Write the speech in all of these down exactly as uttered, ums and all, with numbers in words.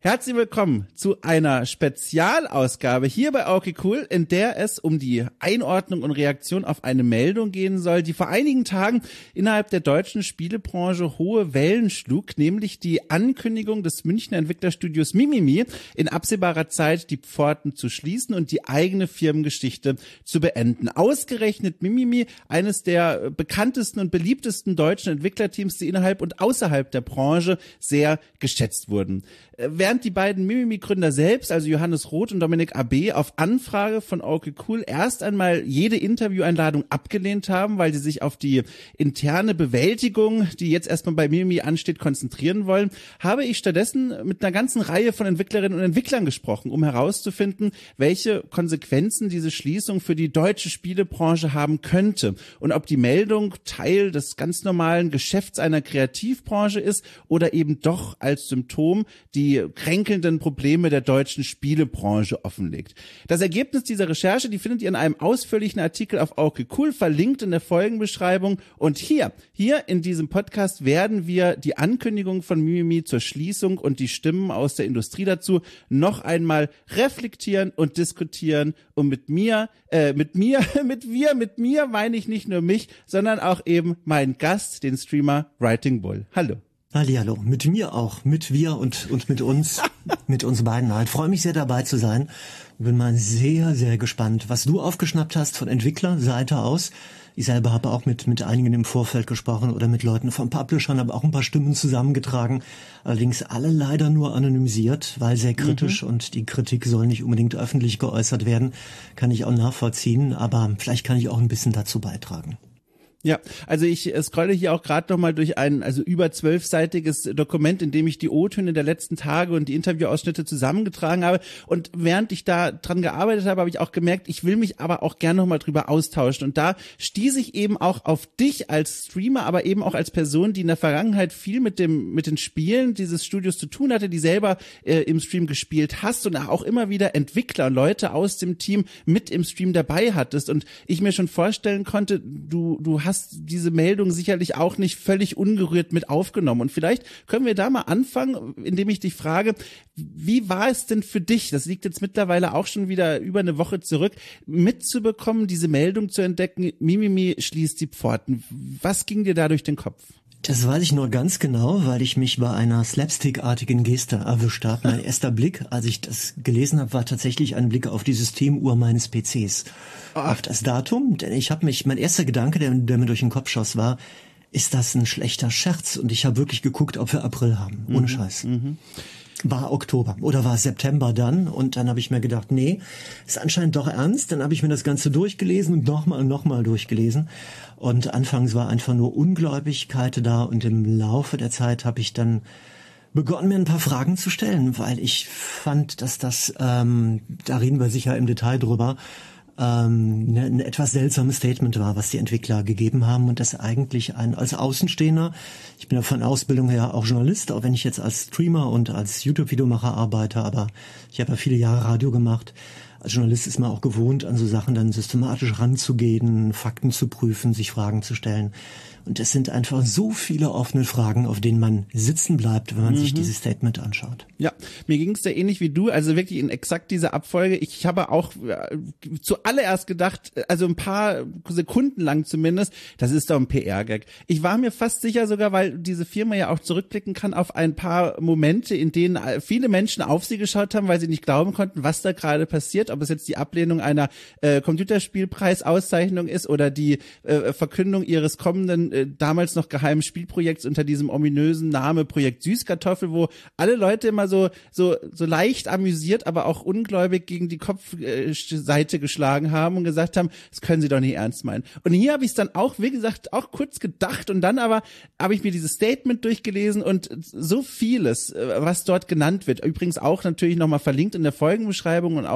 Herzlich willkommen zu einer Spezialausgabe hier bei Okay Cool, in der es um die Einordnung und Reaktion auf eine Meldung gehen soll, die vor einigen Tagen innerhalb der deutschen Spielebranche hohe Wellen schlug, nämlich die Ankündigung des Münchner Entwicklerstudios Mimimi, in absehbarer Zeit die Pforten zu schließen und die eigene Firmengeschichte zu beenden. Ausgerechnet Mimimi, eines der bekanntesten und beliebtesten deutschen Entwicklerteams, die innerhalb und außerhalb der Branche sehr geschätzt wurden. Während die beiden Mimimi-Gründer selbst, also Johannes Roth und Dominik A B, auf Anfrage von Okay Cool erst einmal jede Intervieweinladung abgelehnt haben, weil sie sich auf die interne Bewältigung, die jetzt erstmal bei Mimimi ansteht, konzentrieren wollen, habe ich stattdessen mit einer ganzen Reihe von Entwicklerinnen und Entwicklern gesprochen, um herauszufinden, welche Konsequenzen diese Schließung für die deutsche Spielebranche haben könnte und ob die Meldung Teil des ganz normalen Geschäfts einer Kreativbranche ist oder eben doch als Symptom die die kränkelnden Probleme der deutschen Spielebranche offenlegt. Das Ergebnis dieser Recherche, die findet ihr in einem ausführlichen Artikel auf Okay Cool, verlinkt in der Folgenbeschreibung. Und hier, hier in diesem Podcast werden wir die Ankündigung von Mimimi zur Schließung und die Stimmen aus der Industrie dazu noch einmal reflektieren und diskutieren. Und mit mir, äh, mit mir, mit wir, mit mir meine ich nicht nur mich, sondern auch eben meinen Gast, den Streamer Writing Bull. Hallo. Hallihallo, mit mir auch, mit wir und und mit uns, mit uns beiden halt. Freue mich sehr dabei zu sein. Bin mal sehr, sehr gespannt, was du aufgeschnappt hast von Entwicklerseite aus. Ich selber habe auch mit mit einigen im Vorfeld gesprochen oder mit Leuten von Publishern, habe auch ein paar Stimmen zusammengetragen. Allerdings alle leider nur anonymisiert, weil sehr kritisch mhm. und die Kritik soll nicht unbedingt öffentlich geäußert werden. Kann ich auch nachvollziehen, aber vielleicht kann ich auch ein bisschen dazu beitragen. Ja, also ich scrolle hier auch gerade noch mal durch ein also über zwölfseitiges Dokument, in dem ich die O-Töne der letzten Tage und die Interviewausschnitte zusammengetragen habe. Und während ich da dran gearbeitet habe, habe ich auch gemerkt, ich will mich aber auch gerne noch mal drüber austauschen. Und da stieß ich eben auch auf dich als Streamer, aber eben auch als Person, die in der Vergangenheit viel mit dem mit den Spielen dieses Studios zu tun hatte, die selber äh, im Stream gespielt hast und auch immer wieder Entwickler, Leute aus dem Team mit im Stream dabei hattest. Und ich mir schon vorstellen konnte, du du hast diese Meldung sicherlich auch nicht völlig ungerührt mit aufgenommen. Und vielleicht können wir da mal anfangen, indem ich dich frage, wie war es denn für dich, das liegt jetzt mittlerweile auch schon wieder über eine Woche zurück, mitzubekommen, diese Meldung zu entdecken, Mimimi schließt die Pforten. Was ging dir da durch den Kopf? Das weiß ich nur ganz genau, weil ich mich bei einer slapstick-artigen Geste erwischt habe. Mein erster Blick, als ich das gelesen habe, war tatsächlich ein Blick auf die Systemuhr meines P Cs. Ach. Auf das Datum, denn ich habe mich, mein erster Gedanke, der, der mir durch den Kopf schoss, war, ist das ein schlechter Scherz? Und ich habe wirklich geguckt, ob wir April haben. Ohne mhm. Scheiß. Mhm. War Oktober oder war September dann, und dann habe ich mir gedacht, nee, ist anscheinend doch ernst. Dann habe ich mir das Ganze durchgelesen und nochmal und nochmal durchgelesen, und anfangs war einfach nur Ungläubigkeit da, und im Laufe der Zeit habe ich dann begonnen, mir ein paar Fragen zu stellen, weil ich fand, dass das, ähm, da reden wir sicher im Detail drüber, ähm, ne, ein etwas seltsames Statement war, was die Entwickler gegeben haben, und das eigentlich ein, als Außenstehender, ich bin ja von Ausbildung her auch Journalist, auch wenn ich jetzt als Streamer und als YouTube-Videomacher arbeite, aber ich habe ja viele Jahre Radio gemacht. Als Journalist ist man auch gewohnt, an so Sachen dann systematisch ranzugehen, Fakten zu prüfen, sich Fragen zu stellen. Und es sind einfach so viele offene Fragen, auf denen man sitzen bleibt, wenn man mhm. sich dieses Statement anschaut. Ja, mir ging es da ähnlich wie du, also wirklich in exakt dieser Abfolge. Ich habe auch äh, zuallererst gedacht, also ein paar Sekunden lang zumindest, das ist doch ein P R-Gag. Ich war mir fast sicher sogar, weil diese Firma ja auch zurückblicken kann auf ein paar Momente, in denen viele Menschen auf sie geschaut haben, weil sie nicht glauben konnten, was da gerade passiert, ob es jetzt die Ablehnung einer äh, Computerspielpreisauszeichnung ist oder die äh, Verkündung ihres kommenden damals noch geheimen Spielprojekts unter diesem ominösen Name Projekt Süßkartoffel, wo alle Leute immer so so so leicht amüsiert, aber auch ungläubig gegen die Kopfseite geschlagen haben und gesagt haben, das können sie doch nicht ernst meinen. Und hier habe ich es dann auch, wie gesagt, auch kurz gedacht, und dann aber habe ich mir dieses Statement durchgelesen und so vieles, was dort genannt wird, übrigens auch natürlich nochmal verlinkt in der Folgenbeschreibung und auch in dem Artikel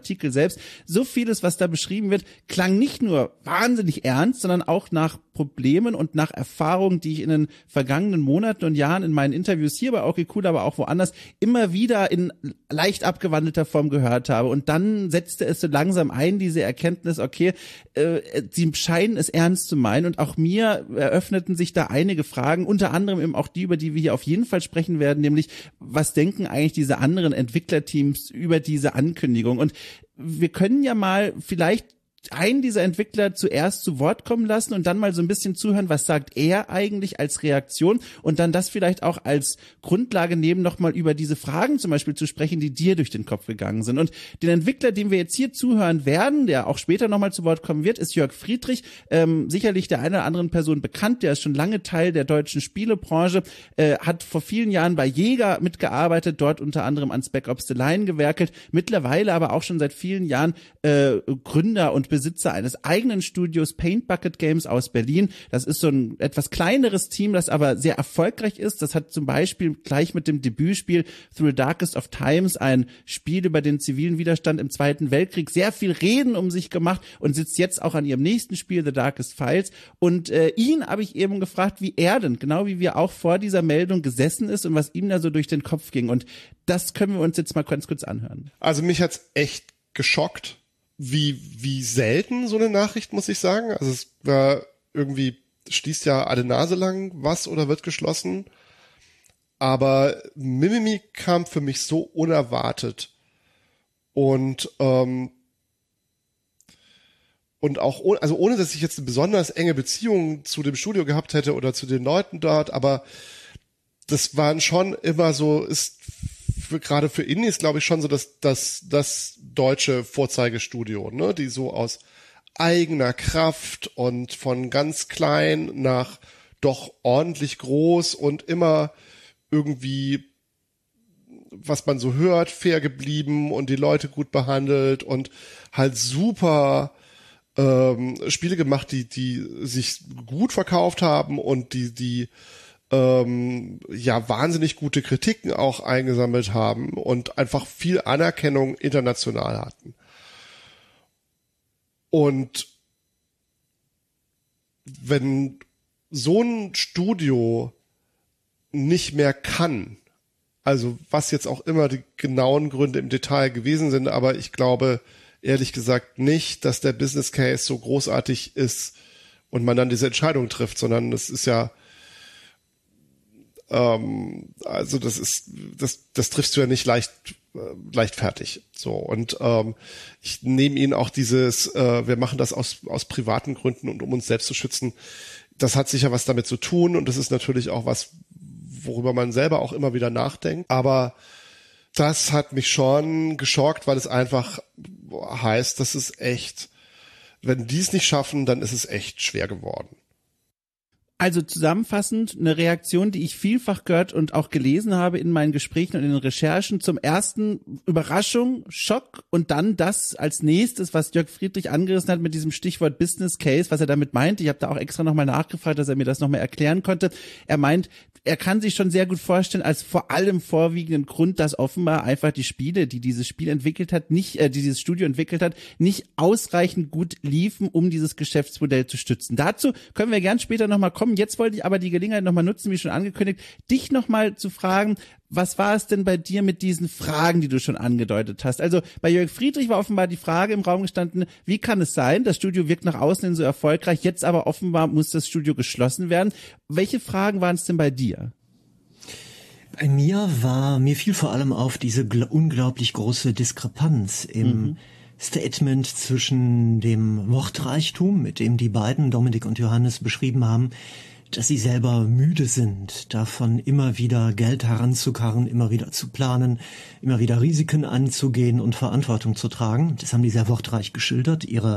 Artikel selbst. So vieles, was da beschrieben wird, klang nicht nur wahnsinnig ernst, sondern auch nach Problemen und nach Erfahrungen, die ich in den vergangenen Monaten und Jahren in meinen Interviews hier bei Okay Cool, aber auch woanders immer wieder in leicht abgewandelter Form gehört habe. Und dann setzte es so langsam ein, diese Erkenntnis, okay, äh, sie scheinen es ernst zu meinen. Und auch mir eröffneten sich da einige Fragen, unter anderem eben auch die, über die wir hier auf jeden Fall sprechen werden, nämlich, was denken eigentlich diese anderen Entwicklerteams über diese Ankündigung? Und wir können ja mal vielleicht einen dieser Entwickler zuerst zu Wort kommen lassen und dann mal so ein bisschen zuhören, was sagt er eigentlich als Reaktion, und dann das vielleicht auch als Grundlage nehmen, nochmal über diese Fragen zum Beispiel zu sprechen, die dir durch den Kopf gegangen sind. Und den Entwickler, dem wir jetzt hier zuhören werden, der auch später nochmal zu Wort kommen wird, ist Jörg Friedrich, ähm, sicherlich der einer oder anderen Person bekannt, der ist schon lange Teil der deutschen Spielebranche, äh, hat vor vielen Jahren bei Jäger mitgearbeitet, dort unter anderem an Spec Ops The Line gewerkelt, mittlerweile aber auch schon seit vielen Jahren äh, Gründer und Besitzer eines eigenen Studios, Paint Bucket Games aus Berlin. Das ist so ein etwas kleineres Team, das aber sehr erfolgreich ist. Das hat zum Beispiel gleich mit dem Debütspiel Through the Darkest of Times, ein Spiel über den zivilen Widerstand im Zweiten Weltkrieg, sehr viel Reden um sich gemacht und sitzt jetzt auch an ihrem nächsten Spiel, The Darkest Files. Und äh, ihn habe ich eben gefragt, wie er denn, genau wie wir auch vor dieser Meldung gesessen ist und was ihm da so durch den Kopf ging. Und das können wir uns jetzt mal ganz kurz anhören. Also mich hat's echt geschockt, wie, wie selten so eine Nachricht, muss ich sagen. Also es war irgendwie, schließt ja alle Nase lang was oder wird geschlossen. Aber Mimimi kam für mich so unerwartet. Und, ähm, und auch ohne, also ohne, dass ich jetzt eine besonders enge Beziehung zu dem Studio gehabt hätte oder zu den Leuten dort, aber das waren schon immer so, ist für, gerade für Indies, glaube ich, schon so das, das, das deutsche Vorzeigestudio, ne, die so aus eigener Kraft und von ganz klein nach doch ordentlich groß und immer irgendwie, was man so hört, fair geblieben und die Leute gut behandelt und halt super ähm, Spiele gemacht, die, die sich gut verkauft haben und die, die ähm, ja wahnsinnig gute Kritiken auch eingesammelt haben und einfach viel Anerkennung international hatten. Und wenn so ein Studio nicht mehr kann, also was jetzt auch immer die genauen Gründe im Detail gewesen sind, aber ich glaube ehrlich gesagt nicht, dass der Business Case so großartig ist und man dann diese Entscheidung trifft, sondern das ist ja Ähm, also das ist, das, das triffst du ja nicht leicht, äh, leichtfertig. So. Und ähm, ich nehme ihnen auch dieses, äh, wir machen das aus, aus privaten Gründen und um uns selbst zu schützen. Das hat sicher was damit zu tun und das ist natürlich auch was, worüber man selber auch immer wieder nachdenkt. Aber das hat mich schon geschockt, weil es einfach heißt, dass es echt, wenn die es nicht schaffen, dann ist es echt schwer geworden. Also zusammenfassend eine Reaktion, die ich vielfach gehört und auch gelesen habe in meinen Gesprächen und in den Recherchen. Zum ersten Überraschung, Schock und dann das als nächstes, was Jörg Friedrich angerissen hat mit diesem Stichwort Business Case, was er damit meint. Ich habe da auch extra nochmal nachgefragt, dass er mir das nochmal erklären konnte. Er meint, er kann sich schon sehr gut vorstellen, als vor allem vorwiegenden Grund, dass offenbar einfach die Spiele, die dieses Spiel entwickelt hat, nicht, äh, die dieses Studio entwickelt hat, nicht ausreichend gut liefen, um dieses Geschäftsmodell zu stützen. Dazu können wir gern später nochmal kommen. Jetzt wollte ich aber die Gelegenheit nochmal nutzen, wie schon angekündigt, dich nochmal zu fragen, was war es denn bei dir mit diesen Fragen, die du schon angedeutet hast? Also bei Jörg Friedrich war offenbar die Frage im Raum gestanden, wie kann es sein, das Studio wirkt nach außen hin so erfolgreich, jetzt aber offenbar muss das Studio geschlossen werden. Welche Fragen waren es denn bei dir? Bei mir war, mir fiel vor allem auf diese gl- unglaublich große Diskrepanz im mhm. Statement zwischen dem Wortreichtum, mit dem die beiden, Dominik und Johannes, beschrieben haben, dass sie selber müde sind, davon immer wieder Geld heranzukarren, immer wieder zu planen, immer wieder Risiken anzugehen und Verantwortung zu tragen. Das haben die sehr wortreich geschildert, ihre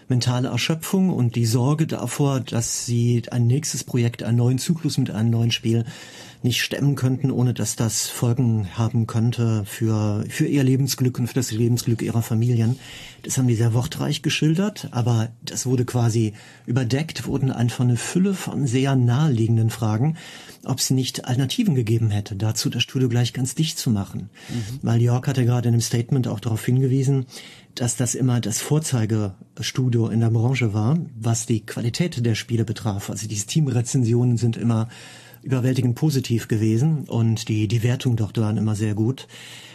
mentale Erschöpfung und die Sorge davor, dass sie ein nächstes Projekt, einen neuen Zyklus mit einem neuen Spiel nicht stemmen könnten, ohne dass das Folgen haben könnte für für ihr Lebensglück und für das Lebensglück ihrer Familien. Das haben die sehr wortreich geschildert, aber das wurde quasi überdeckt, wurden einfach eine Fülle von sehr naheliegenden Fragen, ob es nicht Alternativen gegeben hätte, dazu das Studio gleich ganz dicht zu machen. Mhm. Weil Jörg hatte gerade in einem Statement auch darauf hingewiesen, dass das immer das Vorzeigestudio in der Branche war, was die Qualität der Spiele betraf. Also die Steam-Rezensionen sind immer überwältigend positiv gewesen und die die Wertungen dort waren immer sehr gut.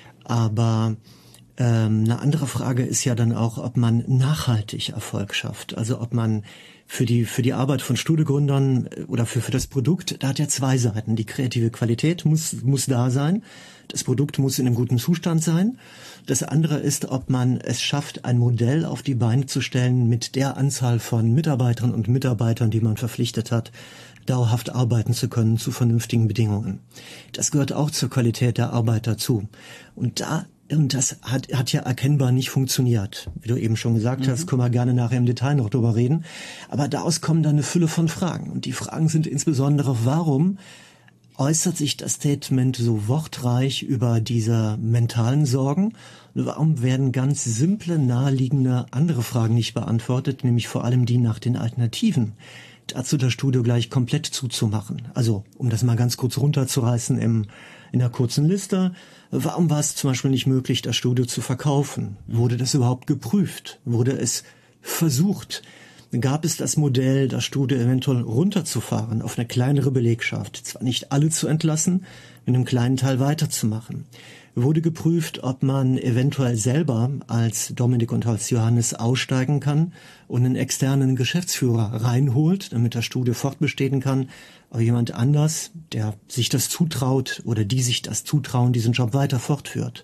Aber ähm, eine andere Frage ist ja dann auch, ob man nachhaltig Erfolg schafft. Also ob man für die für die Arbeit von Studiogründern oder für für das Produkt, da hat ja zwei Seiten. Die kreative Qualität muss muss da sein. Das Produkt muss in einem guten Zustand sein. Das andere ist, ob man es schafft, ein Modell auf die Beine zu stellen mit der Anzahl von Mitarbeiterinnen und Mitarbeitern, die man verpflichtet hat, dauerhaft arbeiten zu können zu vernünftigen Bedingungen. Das gehört auch zur Qualität der Arbeit dazu. Und da und das hat hat ja erkennbar nicht funktioniert. Wie du eben schon gesagt mhm. hast, können wir gerne nachher im Detail noch drüber reden. Aber daraus kommen dann eine Fülle von Fragen. Und die Fragen sind insbesondere, warum äußert sich das Statement so wortreich über diese mentalen Sorgen? Warum werden ganz simple, naheliegende andere Fragen nicht beantwortet, nämlich vor allem die nach den Alternativen? Dazu das Studio gleich komplett zuzumachen. Also, um das mal ganz kurz runterzureißen im, in einer kurzen Liste. Warum war es zum Beispiel nicht möglich, das Studio zu verkaufen? Wurde das überhaupt geprüft? Wurde es versucht? Gab es das Modell, das Studio eventuell runterzufahren auf eine kleinere Belegschaft? Zwar nicht alle zu entlassen, mit einem kleinen Teil weiterzumachen. Wurde geprüft, ob man eventuell selber als Dominik und als Johannes aussteigen kann und einen externen Geschäftsführer reinholt, damit das Studio fortbestehen kann, aber jemand anders, der sich das zutraut oder die sich das zutrauen, diesen Job weiter fortführt.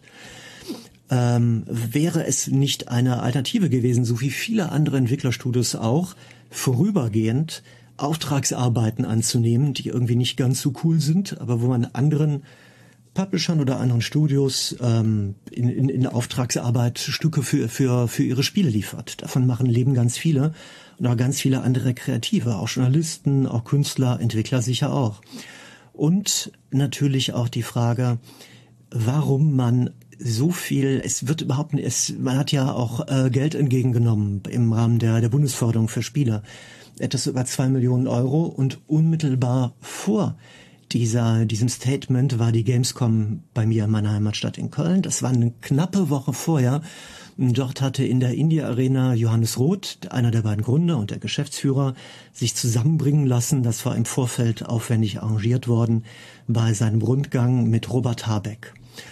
Ähm, wäre es nicht eine Alternative gewesen, so wie viele andere Entwicklerstudios auch, vorübergehend Auftragsarbeiten anzunehmen, die irgendwie nicht ganz so cool sind, aber wo man anderen Publishern oder anderen Studios ähm, in, in, in Auftragsarbeit Stücke für, für, für ihre Spiele liefert. Davon machen Leben ganz viele und auch ganz viele andere Kreative, auch Journalisten, auch Künstler, Entwickler sicher auch. Und natürlich auch die Frage, warum man so viel, es wird überhaupt nicht, es, man hat ja auch äh, Geld entgegengenommen im Rahmen der, der Bundesförderung für Spiele. Etwas über zwei Millionen Euro und unmittelbar vor dieser, diesem Statement war die Gamescom bei mir in meiner Heimatstadt in Köln. Das war eine knappe Woche vorher. Dort hatte in der India Arena Johannes Roth, einer der beiden Gründer und der Geschäftsführer, sich zusammenbringen lassen. Das war im Vorfeld aufwendig arrangiert worden bei seinem Rundgang mit Robert Habeck.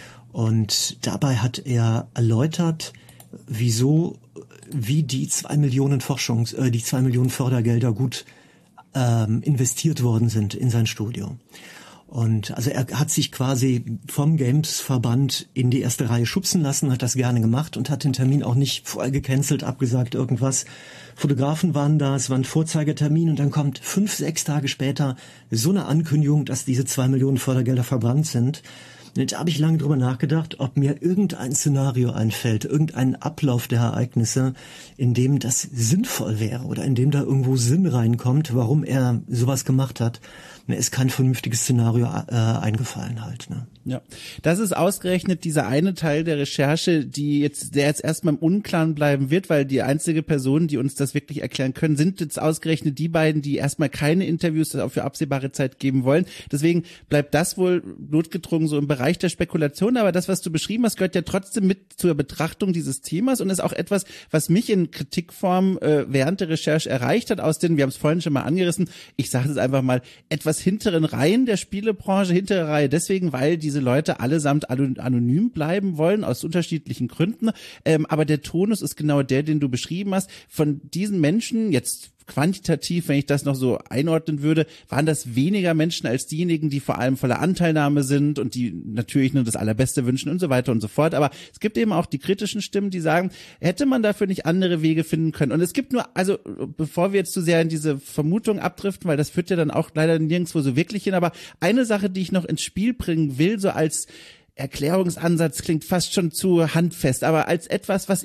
Und dabei hat er erläutert, wieso, wie die zwei Millionen Forschungs, äh, die zwei Millionen Fördergelder gut ähm, investiert worden sind in sein Studio. Und also er hat sich quasi vom Games-Verband in die erste Reihe schubsen lassen, hat das gerne gemacht und hat den Termin auch nicht vorher gecancelt, abgesagt, irgendwas. Fotografen waren da, es war ein Vorzeigetermin und dann kommt fünf, sechs Tage später so eine Ankündigung, dass diese zwei Millionen Fördergelder verbrannt sind. Und da habe ich lange drüber nachgedacht, ob mir irgendein Szenario einfällt, irgendein Ablauf der Ereignisse, in dem das sinnvoll wäre oder in dem da irgendwo Sinn reinkommt, warum er sowas gemacht hat. Mir ist kein vernünftiges Szenario äh, eingefallen halt. Ne? Ja, das ist ausgerechnet dieser eine Teil der Recherche, die jetzt, der jetzt erstmal im Unklaren bleiben wird, weil die einzige Person, die uns das wirklich erklären können, sind jetzt ausgerechnet die beiden, die erstmal keine Interviews für absehbare Zeit geben wollen. Deswegen bleibt das wohl notgedrungen so im Bereich der Spekulation, aber das, was du beschrieben hast, gehört ja trotzdem mit zur Betrachtung dieses Themas und ist auch etwas, was mich in Kritikform äh, während der Recherche erreicht hat, aus den, wir haben es vorhin schon mal angerissen, ich sage es einfach mal, etwas hinteren Reihen der Spielebranche, hintere Reihe deswegen, weil diese Leute allesamt anonym bleiben wollen, aus unterschiedlichen Gründen, ähm, aber der Tonus ist genau der, den du beschrieben hast, von diesen Menschen, jetzt quantitativ, wenn ich das noch so einordnen würde, waren das weniger Menschen als diejenigen, die vor allem voller Anteilnahme sind und die natürlich nur das Allerbeste wünschen und so weiter und so fort. Aber es gibt eben auch die kritischen Stimmen, die sagen, hätte man dafür nicht andere Wege finden können. Und es gibt nur, also bevor wir jetzt zu sehr in diese Vermutung abdriften, weil das führt ja dann auch leider nirgendwo so wirklich hin, aber eine Sache, die ich noch ins Spiel bringen will, so als Erklärungsansatz klingt fast schon zu handfest, aber als etwas, was ich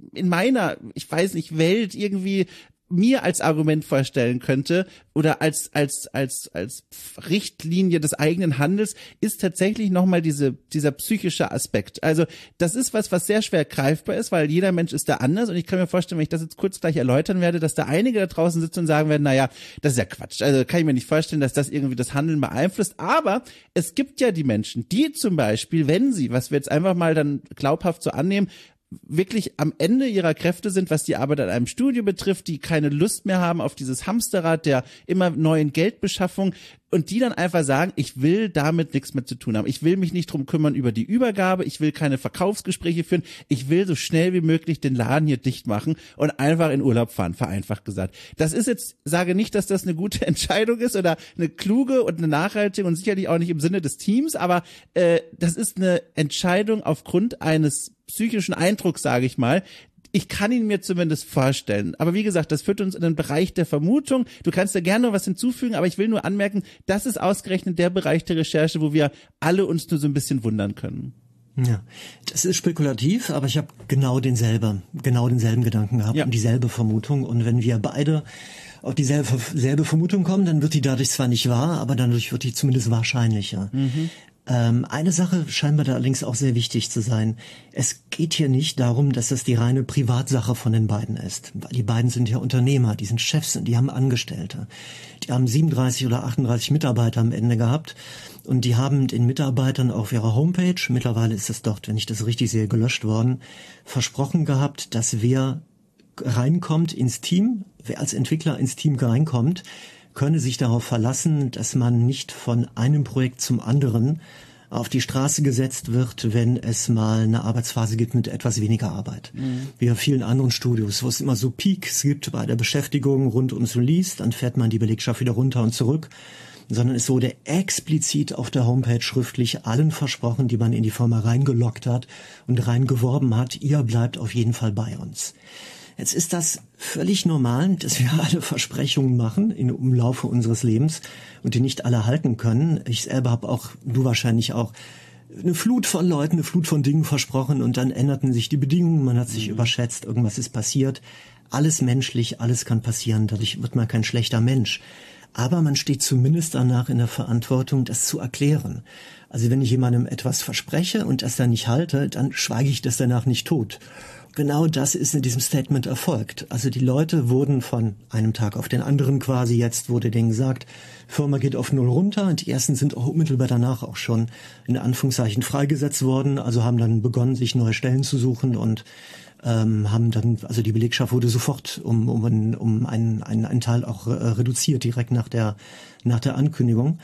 in meiner, ich weiß nicht, Welt irgendwie mir als Argument vorstellen könnte oder als als als als Richtlinie des eigenen Handels, ist tatsächlich nochmal diese dieser psychische Aspekt. Also das ist was, was sehr schwer greifbar ist, weil jeder Mensch ist da anders, und ich kann mir vorstellen, wenn ich das jetzt kurz gleich erläutern werde, dass da einige da draußen sitzen und sagen werden, naja, das ist ja Quatsch. Also kann ich mir nicht vorstellen, dass das irgendwie das Handeln beeinflusst, aber es gibt ja die Menschen, die zum Beispiel, wenn sie, was wir jetzt einfach mal dann glaubhaft so annehmen, wirklich am Ende ihrer Kräfte sind, was die Arbeit an einem Studio betrifft, die keine Lust mehr haben auf dieses Hamsterrad der immer neuen Geldbeschaffung, und die dann einfach sagen, ich will damit nichts mehr zu tun haben. Ich will mich nicht drum kümmern über die Übergabe, ich will keine Verkaufsgespräche führen, ich will so schnell wie möglich den Laden hier dicht machen und einfach in Urlaub fahren, vereinfacht gesagt. Das ist jetzt, sage nicht, dass das eine gute Entscheidung ist oder eine kluge und eine nachhaltige und sicherlich auch nicht im Sinne des Teams, aber äh, das ist eine Entscheidung aufgrund eines psychischen Eindrucks, sage ich mal. Ich kann ihn mir zumindest vorstellen. Aber wie gesagt, das führt uns in den Bereich der Vermutung. Du kannst da gerne noch was hinzufügen, aber ich will nur anmerken, das ist ausgerechnet der Bereich der Recherche, wo wir alle uns nur so ein bisschen wundern können. Ja, das ist spekulativ, aber ich habe genau denselben, genau denselben Gedanken gehabt, ja, und dieselbe Vermutung. Und wenn wir beide auf dieselbe selbe Vermutung kommen, dann wird die dadurch zwar nicht wahr, aber dadurch wird die zumindest wahrscheinlicher. Mhm. Ähm, eine Sache scheint mir da allerdings auch sehr wichtig zu sein. Es geht hier nicht darum, dass das die reine Privatsache von den beiden ist. Weil die beiden sind ja Unternehmer, die sind Chefs und die haben Angestellte. Die haben siebenunddreißig oder achtunddreißig Mitarbeiter am Ende gehabt. Und die haben den Mitarbeitern auf ihrer Homepage, mittlerweile ist es dort, wenn ich das richtig sehe, gelöscht worden, versprochen gehabt, dass wer reinkommt ins Team, wer als Entwickler ins Team reinkommt, könne sich darauf verlassen, dass man nicht von einem Projekt zum anderen auf die Straße gesetzt wird, wenn es mal eine Arbeitsphase gibt mit etwas weniger Arbeit. Mhm. Wie bei vielen anderen Studios, wo es immer so Peaks gibt bei der Beschäftigung rund ums Release, dann fährt man die Belegschaft wieder runter und zurück, sondern es wurde explizit auf der Homepage schriftlich allen versprochen, die man in die Firma reingelockt hat und reingeworben hat, ihr bleibt auf jeden Fall bei uns. Jetzt ist das völlig normal, dass wir alle Versprechungen machen in, im Laufe unseres Lebens und die nicht alle halten können. Ich selber habe auch, du wahrscheinlich auch, eine Flut von Leuten, eine Flut von Dingen versprochen und dann änderten sich die Bedingungen, man hat sich mhm. überschätzt, irgendwas ist passiert. Alles menschlich, alles kann passieren, dadurch wird man kein schlechter Mensch. Aber man steht zumindest danach in der Verantwortung, das zu erklären. Also wenn ich jemandem etwas verspreche und das dann nicht halte, dann schweige ich das danach nicht tot. Genau das ist in diesem Statement erfolgt. Also die Leute wurden von einem Tag auf den anderen quasi, jetzt wurde denen gesagt, Firma geht auf Null runter, und die ersten sind auch unmittelbar danach auch schon in Anführungszeichen freigesetzt worden, also haben dann begonnen, sich neue Stellen zu suchen und ähm, haben dann, also die Belegschaft wurde sofort um, um, um einen, einen, einen Teil auch äh, reduziert, direkt nach der, nach der Ankündigung.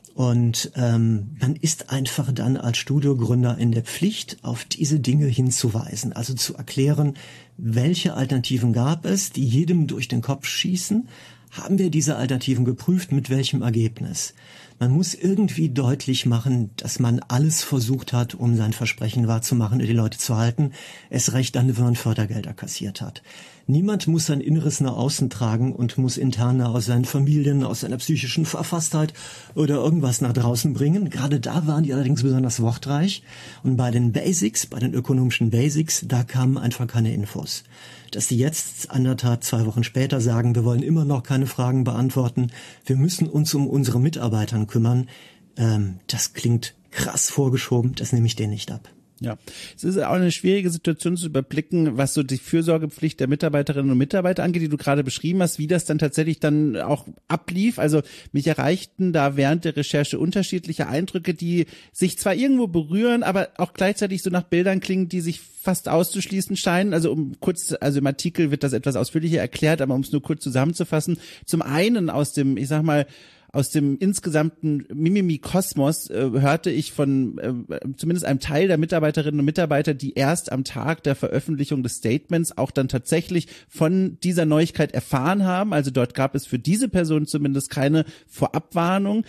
Und ähm, man ist einfach dann als Studiogründer in der Pflicht, auf diese Dinge hinzuweisen, also zu erklären, welche Alternativen gab es, die jedem durch den Kopf schießen. Haben wir diese Alternativen geprüft, mit welchem Ergebnis? Man muss irgendwie deutlich machen, dass man alles versucht hat, um sein Versprechen wahrzumachen und die Leute zu halten, es recht dann, wenn man Fördergelder kassiert hat. Niemand muss sein Inneres nach außen tragen und muss interne aus seinen Familien, aus seiner psychischen Verfasstheit oder irgendwas nach draußen bringen. Gerade da waren die allerdings besonders wortreich. Und bei den Basics, bei den ökonomischen Basics, da kamen einfach keine Infos. Dass die jetzt anderthalb, zwei Wochen später sagen, wir wollen immer noch keine Fragen beantworten, wir müssen uns um unsere Mitarbeitern kümmern, ähm, das klingt krass vorgeschoben, das nehme ich denen nicht ab. Ja, es ist auch eine schwierige Situation zu überblicken, was so die Fürsorgepflicht der Mitarbeiterinnen und Mitarbeiter angeht, die du gerade beschrieben hast, wie das dann tatsächlich dann auch ablief. Also mich erreichten da während der Recherche unterschiedliche Eindrücke, die sich zwar irgendwo berühren, aber auch gleichzeitig so nach Bildern klingen, die sich fast auszuschließen scheinen. Also um kurz, also im Artikel wird das etwas ausführlicher erklärt, aber um es nur kurz zusammenzufassen. Zum einen aus dem, ich sag mal, aus dem insgesamten Mimimi-Kosmos äh, hörte ich von äh, zumindest einem Teil der Mitarbeiterinnen und Mitarbeiter, die erst am Tag der Veröffentlichung des Statements auch dann tatsächlich von dieser Neuigkeit erfahren haben. Also dort gab es für diese Person zumindest keine Vorabwarnung,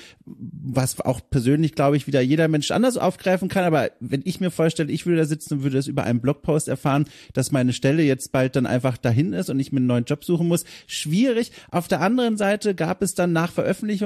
was auch persönlich, glaube ich, wieder jeder Mensch anders aufgreifen kann. Aber wenn ich mir vorstelle, ich würde da sitzen und würde es über einen Blogpost erfahren, dass meine Stelle jetzt bald dann einfach dahin ist und ich mir einen neuen Job suchen muss, schwierig. Auf der anderen Seite gab es dann nach Veröffentlichung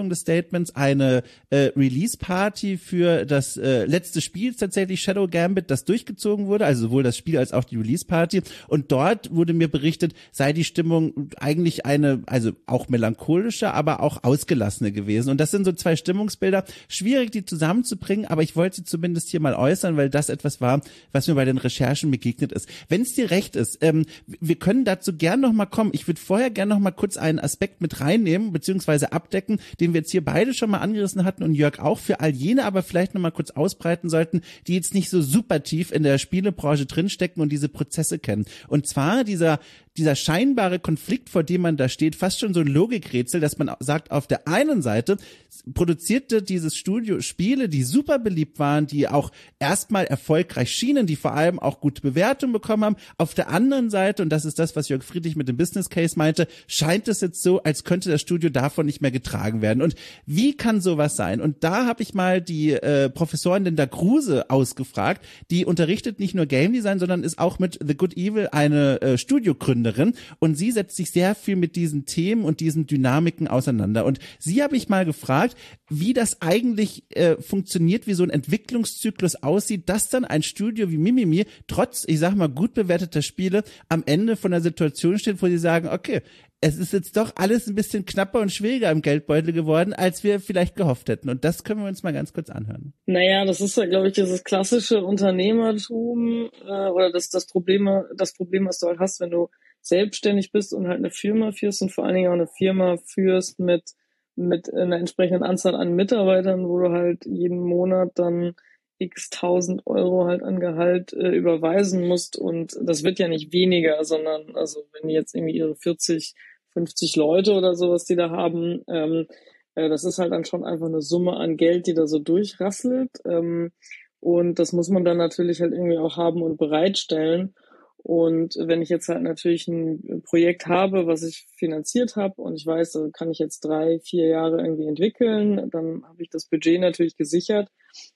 Einleitung des Statements eine äh, Release-Party für das äh, letzte Spiel, tatsächlich Shadow Gambit, das durchgezogen wurde, also sowohl das Spiel als auch die Release-Party. Und dort wurde mir berichtet, sei die Stimmung eigentlich eine, also auch melancholische, aber auch ausgelassene gewesen. Und das sind so zwei Stimmungsbilder, schwierig die zusammenzubringen, aber ich wollte sie zumindest hier mal äußern, weil das etwas war, was mir bei den Recherchen begegnet ist. Wenn es dir recht ist, ähm, wir können dazu gern noch mal kommen. Ich würde vorher gern noch mal kurz einen Aspekt mit reinnehmen, beziehungsweise abdecken, den wir jetzt hier beide schon mal angerissen hatten und Jörg auch, für all jene aber vielleicht noch mal kurz ausbreiten sollten, die jetzt nicht so super tief in der Spielebranche drinstecken und diese Prozesse kennen. Und zwar dieser dieser scheinbare Konflikt, vor dem man da steht, fast schon so ein Logikrätsel, dass man sagt, auf der einen Seite produzierte dieses Studio Spiele, die super beliebt waren, die auch erstmal erfolgreich schienen, die vor allem auch gute Bewertungen bekommen haben. Auf der anderen Seite, und das ist das, was Jörg Friedrich mit dem Business Case meinte, scheint es jetzt so, als könnte das Studio davon nicht mehr getragen werden. Und wie kann sowas sein? Und da habe ich mal die äh, Professorin Linda Kruse ausgefragt, die unterrichtet nicht nur Game Design, sondern ist auch mit The Good Evil eine äh, Studiogründerin. Und sie setzt sich sehr viel mit diesen Themen und diesen Dynamiken auseinander. Und sie habe ich mal gefragt, wie das eigentlich äh, funktioniert, wie so ein Entwicklungszyklus aussieht, dass dann ein Studio wie Mimimi trotz, ich sag mal, gut bewerteter Spiele am Ende von der Situation steht, wo sie sagen, okay, es ist jetzt doch alles ein bisschen knapper und schwieriger im Geldbeutel geworden, als wir vielleicht gehofft hätten. Und das können wir uns mal ganz kurz anhören. Naja, das ist ja, glaube ich, dieses klassische Unternehmertum äh, oder das, das Problem, das Problem, was du halt hast, wenn du selbstständig bist und halt eine Firma führst und vor allen Dingen auch eine Firma führst mit mit einer entsprechenden Anzahl an Mitarbeitern, wo du halt jeden Monat dann x tausend Euro halt an Gehalt äh, überweisen musst, und das wird ja nicht weniger, sondern also wenn die jetzt irgendwie ihre vierzig, fünfzig Leute oder sowas, die da haben, ähm, äh, das ist halt dann schon einfach eine Summe an Geld, die da so durchrasselt, ähm, und das muss man dann natürlich halt irgendwie auch haben und bereitstellen. Und wenn ich jetzt halt natürlich ein Projekt habe, was ich finanziert habe und ich weiß, da kann ich jetzt drei, vier Jahre irgendwie entwickeln, dann habe ich das Budget natürlich gesichert.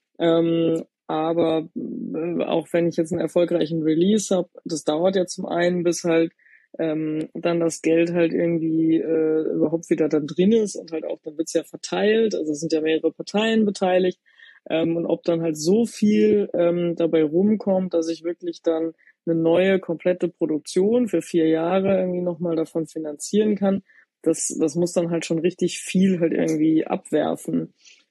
Ähm, aber auch wenn ich jetzt einen erfolgreichen Release habe, das dauert ja zum einen, bis halt ähm, dann das Geld halt irgendwie äh, überhaupt wieder dann drin ist und halt auch, dann wird's ja verteilt, also es sind ja mehrere Parteien beteiligt, ähm, und ob dann halt so viel ähm, dabei rumkommt, dass ich wirklich dann eine neue, komplette Produktion für vier Jahre irgendwie nochmal davon finanzieren kann, das, das muss dann halt schon richtig viel halt irgendwie abwerfen.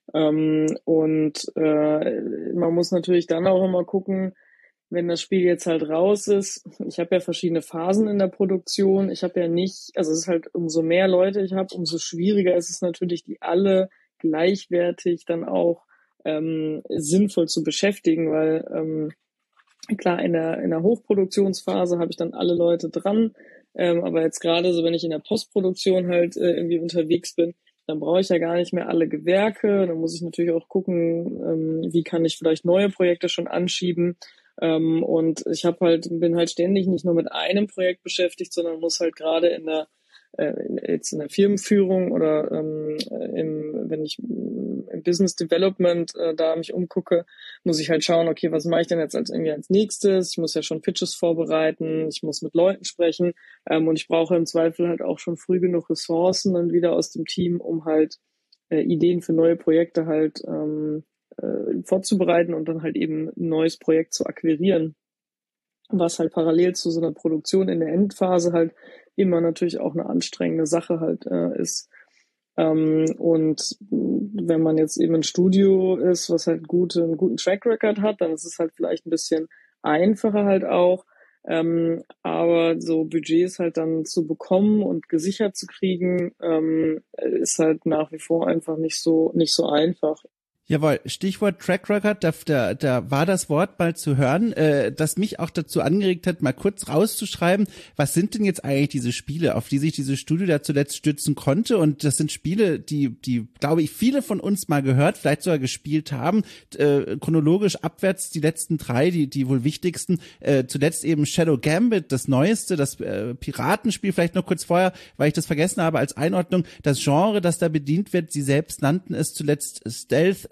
Ähm, und äh, man muss natürlich dann auch immer gucken, wenn das Spiel jetzt halt raus ist. Ich habe ja verschiedene Phasen in der Produktion. Ich habe ja nicht, also es ist halt, umso mehr Leute ich habe, umso schwieriger ist es natürlich, die alle gleichwertig dann auch ähm, sinnvoll zu beschäftigen, weil ähm, klar, in der in der Hochproduktionsphase habe ich dann alle Leute dran, ähm, aber jetzt gerade so, wenn ich in der Postproduktion halt äh, irgendwie unterwegs bin, dann brauche ich ja gar nicht mehr alle Gewerke. Dann muss ich natürlich auch gucken, ähm, wie kann ich vielleicht neue Projekte schon anschieben. Ähm, und ich habe halt bin halt ständig nicht nur mit einem Projekt beschäftigt, sondern muss halt gerade in der äh, jetzt in der Firmenführung oder ähm, im, wenn ich im Business Development äh, da mich umgucke, muss ich halt schauen, okay, was mache ich denn jetzt als irgendwie als nächstes? Ich muss ja schon Pitches vorbereiten, ich muss mit Leuten sprechen, ähm, und ich brauche im Zweifel halt auch schon früh genug Ressourcen dann wieder aus dem Team, um halt äh, Ideen für neue Projekte halt ähm, äh, vorzubereiten und dann halt eben ein neues Projekt zu akquirieren, was halt parallel zu so einer Produktion in der Endphase halt immer natürlich auch eine anstrengende Sache halt äh, ist. Ähm, und wenn man jetzt eben ein Studio ist, was halt gute, einen guten Track Record hat, dann ist es halt vielleicht ein bisschen einfacher halt auch. Ähm, aber so Budgets halt dann zu bekommen und gesichert zu kriegen, ähm, ist halt nach wie vor einfach nicht so, nicht so einfach. Jawohl, Stichwort Track Record, da, da, da war das Wort mal zu hören, äh, das mich auch dazu angeregt hat, mal kurz rauszuschreiben, was sind denn jetzt eigentlich diese Spiele, auf die sich dieses Studio da zuletzt stützen konnte, und das sind Spiele, die, die, glaube ich, viele von uns mal gehört, vielleicht sogar gespielt haben, äh, chronologisch abwärts die letzten drei, die, die wohl wichtigsten, äh, zuletzt eben Shadow Gambit, das neueste, das äh, Piratenspiel, vielleicht noch kurz vorher, weil ich das vergessen habe als Einordnung, das Genre, das da bedient wird, sie selbst nannten es zuletzt Stealth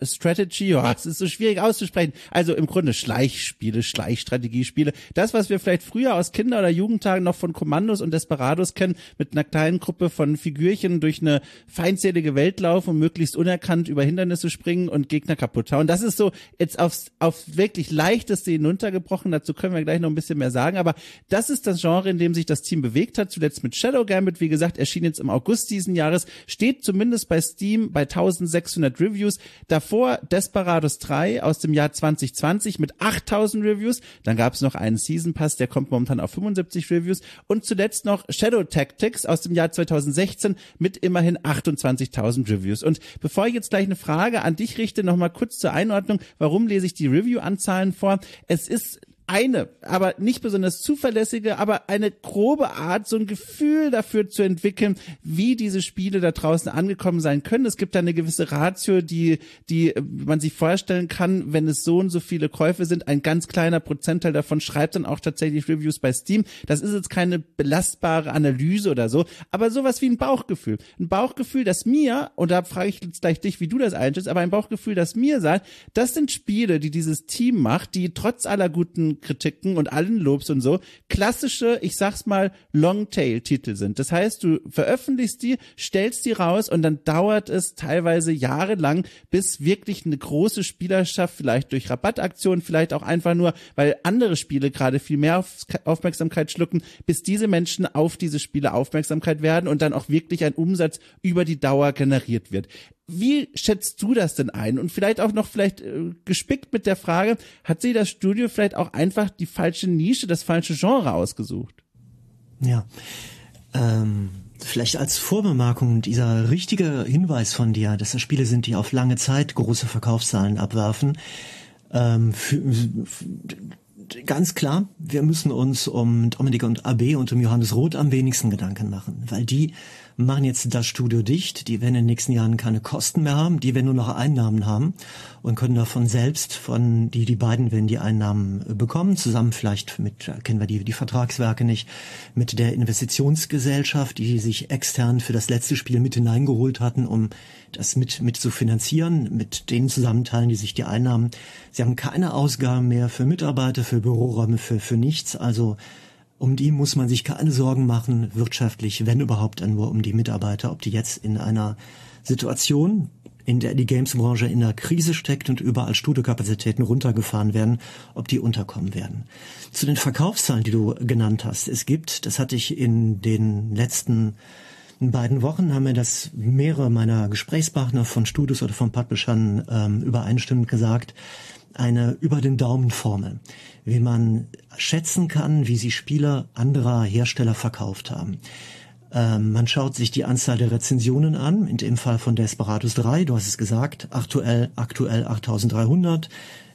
Strategy, oh, es ist so schwierig auszusprechen. Also im Grunde Schleichspiele, Schleichstrategiespiele. Das, was wir vielleicht früher aus Kinder- oder Jugendtagen noch von Kommandos und Desperados kennen, mit einer kleinen Gruppe von Figürchen durch eine feindselige Welt laufen und möglichst unerkannt über Hindernisse springen und Gegner kaputt hauen. Das ist so jetzt aufs, auf wirklich leichteste hinuntergebrochen. Dazu können wir gleich noch ein bisschen mehr sagen. Aber das ist das Genre, in dem sich das Team bewegt hat. Zuletzt mit Shadow Gambit, wie gesagt, erschien jetzt im August diesen Jahres, steht zumindest bei Steam bei eintausendsechshundert Reviews. Davor Desperados drei aus dem Jahr zwanzig zwanzig mit achttausend Reviews. Dann gab es noch einen Season Pass, der kommt momentan auf fünfundsiebzig Reviews. Und zuletzt noch Shadow Tactics aus dem Jahr zweitausendsechzehn mit immerhin achtundzwanzigtausend Reviews. Und bevor ich jetzt gleich eine Frage an dich richte, nochmal kurz zur Einordnung, warum lese ich die Review-Anzahlen vor? Es ist eine, aber nicht besonders zuverlässige, aber eine grobe Art, so ein Gefühl dafür zu entwickeln, wie diese Spiele da draußen angekommen sein können. Es gibt da eine gewisse Ratio, die, die man sich vorstellen kann, wenn es so und so viele Käufe sind. Ein ganz kleiner Prozentteil davon schreibt dann auch tatsächlich Reviews bei Steam. Das ist jetzt keine belastbare Analyse oder so, aber sowas wie ein Bauchgefühl. Ein Bauchgefühl, das mir, und da frage ich jetzt gleich dich, wie du das einschätzt, aber ein Bauchgefühl, das mir sagt, das sind Spiele, die dieses Team macht, die trotz aller guten Kritiken und allen Lobs und so, klassische, ich sag's mal, Longtail-Titel sind. Das heißt, du veröffentlichst die, stellst die raus und dann dauert es teilweise jahrelang, bis wirklich eine große Spielerschaft, vielleicht durch Rabattaktionen, vielleicht auch einfach nur, weil andere Spiele gerade viel mehr auf Aufmerksamkeit schlucken, bis diese Menschen auf diese Spiele Aufmerksamkeit werden und dann auch wirklich ein Umsatz über die Dauer generiert wird. Wie schätzt du das denn ein? Und vielleicht auch noch vielleicht äh, gespickt mit der Frage, hat sich das Studio vielleicht auch einfach die falsche Nische, das falsche Genre ausgesucht? Ja, ähm, vielleicht als Vorbemerkung, dieser richtige Hinweis von dir, dass das Spiele sind, die auf lange Zeit große Verkaufszahlen abwerfen, ähm, für, für, ganz klar, wir müssen uns um Dominik und A B und um Johannes Roth am wenigsten Gedanken machen, weil die machen jetzt das Studio dicht, die werden in den nächsten Jahren keine Kosten mehr haben, die werden nur noch Einnahmen haben und können davon selbst, von die die beiden werden die Einnahmen bekommen, zusammen vielleicht mit, kennen wir die die Vertragswerke nicht, mit der Investitionsgesellschaft, die sich extern für das letzte Spiel mit hineingeholt hatten, um das mit mit zu finanzieren, mit denen zusammenteilen, die sich die Einnahmen. Sie haben keine Ausgaben mehr für Mitarbeiter, für Büroräume, für für nichts, also um die muss man sich keine Sorgen machen, wirtschaftlich, wenn überhaupt dann nur um die Mitarbeiter, ob die jetzt in einer Situation, in der die Games-Branche in einer Krise steckt und überall Studiokapazitäten runtergefahren werden, ob die unterkommen werden. Zu den Verkaufszahlen, die du genannt hast. Es gibt, das hatte ich in den letzten beiden Wochen, haben mir das mehrere meiner Gesprächspartner von Studios oder von Publishern ähm, übereinstimmend gesagt, eine über den Daumen Formel, wie man schätzen kann, wie sie Spiele anderer Hersteller verkauft haben. Ähm, man schaut sich die Anzahl der Rezensionen an, in dem Fall von Desperados drei, du hast es gesagt, aktuell, aktuell achttausenddreihundert,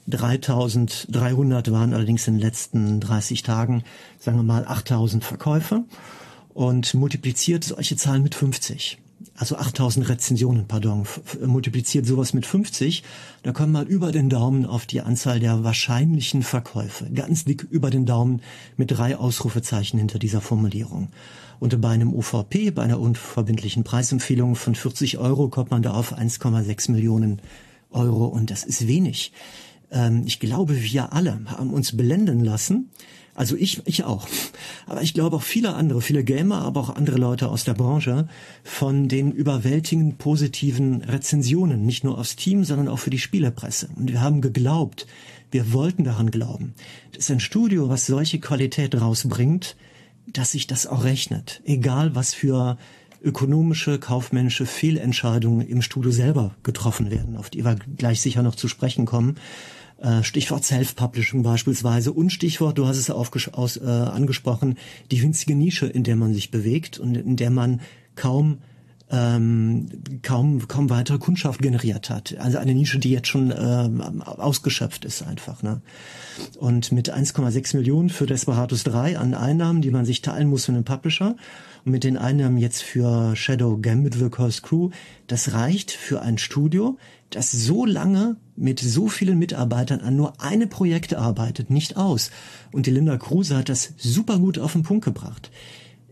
dreitausenddreihundert waren allerdings in den letzten dreißig Tagen, sagen wir mal, achttausend Verkäufe und multipliziert solche Zahlen mit fünfzig. Also achttausend Rezensionen, pardon, f- multipliziert sowas mit fünfzig, da kommt man über den Daumen auf die Anzahl der wahrscheinlichen Verkäufe. Ganz dick über den Daumen mit drei Ausrufezeichen hinter dieser Formulierung. Und bei einem U V P, bei einer unverbindlichen Preisempfehlung von vierzig Euro, kommt man da auf eins Komma sechs Millionen Euro und das ist wenig. Ähm, ich glaube, wir alle haben uns blenden lassen. Also ich, ich auch. Aber ich glaube auch viele andere, viele Gamer, aber auch andere Leute aus der Branche von den überwältigend positiven Rezensionen, nicht nur aufs Team, sondern auch für die Spielerpresse. Und wir haben geglaubt, wir wollten daran glauben, dass ein Studio, was solche Qualität rausbringt, dass sich das auch rechnet. Egal, was für ökonomische, kaufmännische Fehlentscheidungen im Studio selber getroffen werden, auf die wir gleich sicher noch zu sprechen kommen. Stichwort Self-Publishing beispielsweise und Stichwort, du hast es aufges- aus, äh, angesprochen, die winzige Nische, in der man sich bewegt und in der man kaum ähm, kaum kaum weitere Kundschaft generiert hat. Also eine Nische, die jetzt schon ähm, ausgeschöpft ist einfach. Ne? Und mit eins Komma sechs Millionen für Desperados drei an Einnahmen, die man sich teilen muss für einen Publisher, und mit den Einnahmen jetzt für Shadow Gambit The Cursed Crew, das reicht für ein Studio, das so lange mit so vielen Mitarbeitern an nur einem Projekt arbeitet, nicht aus. Und die Linda Kruse hat das super gut auf den Punkt gebracht.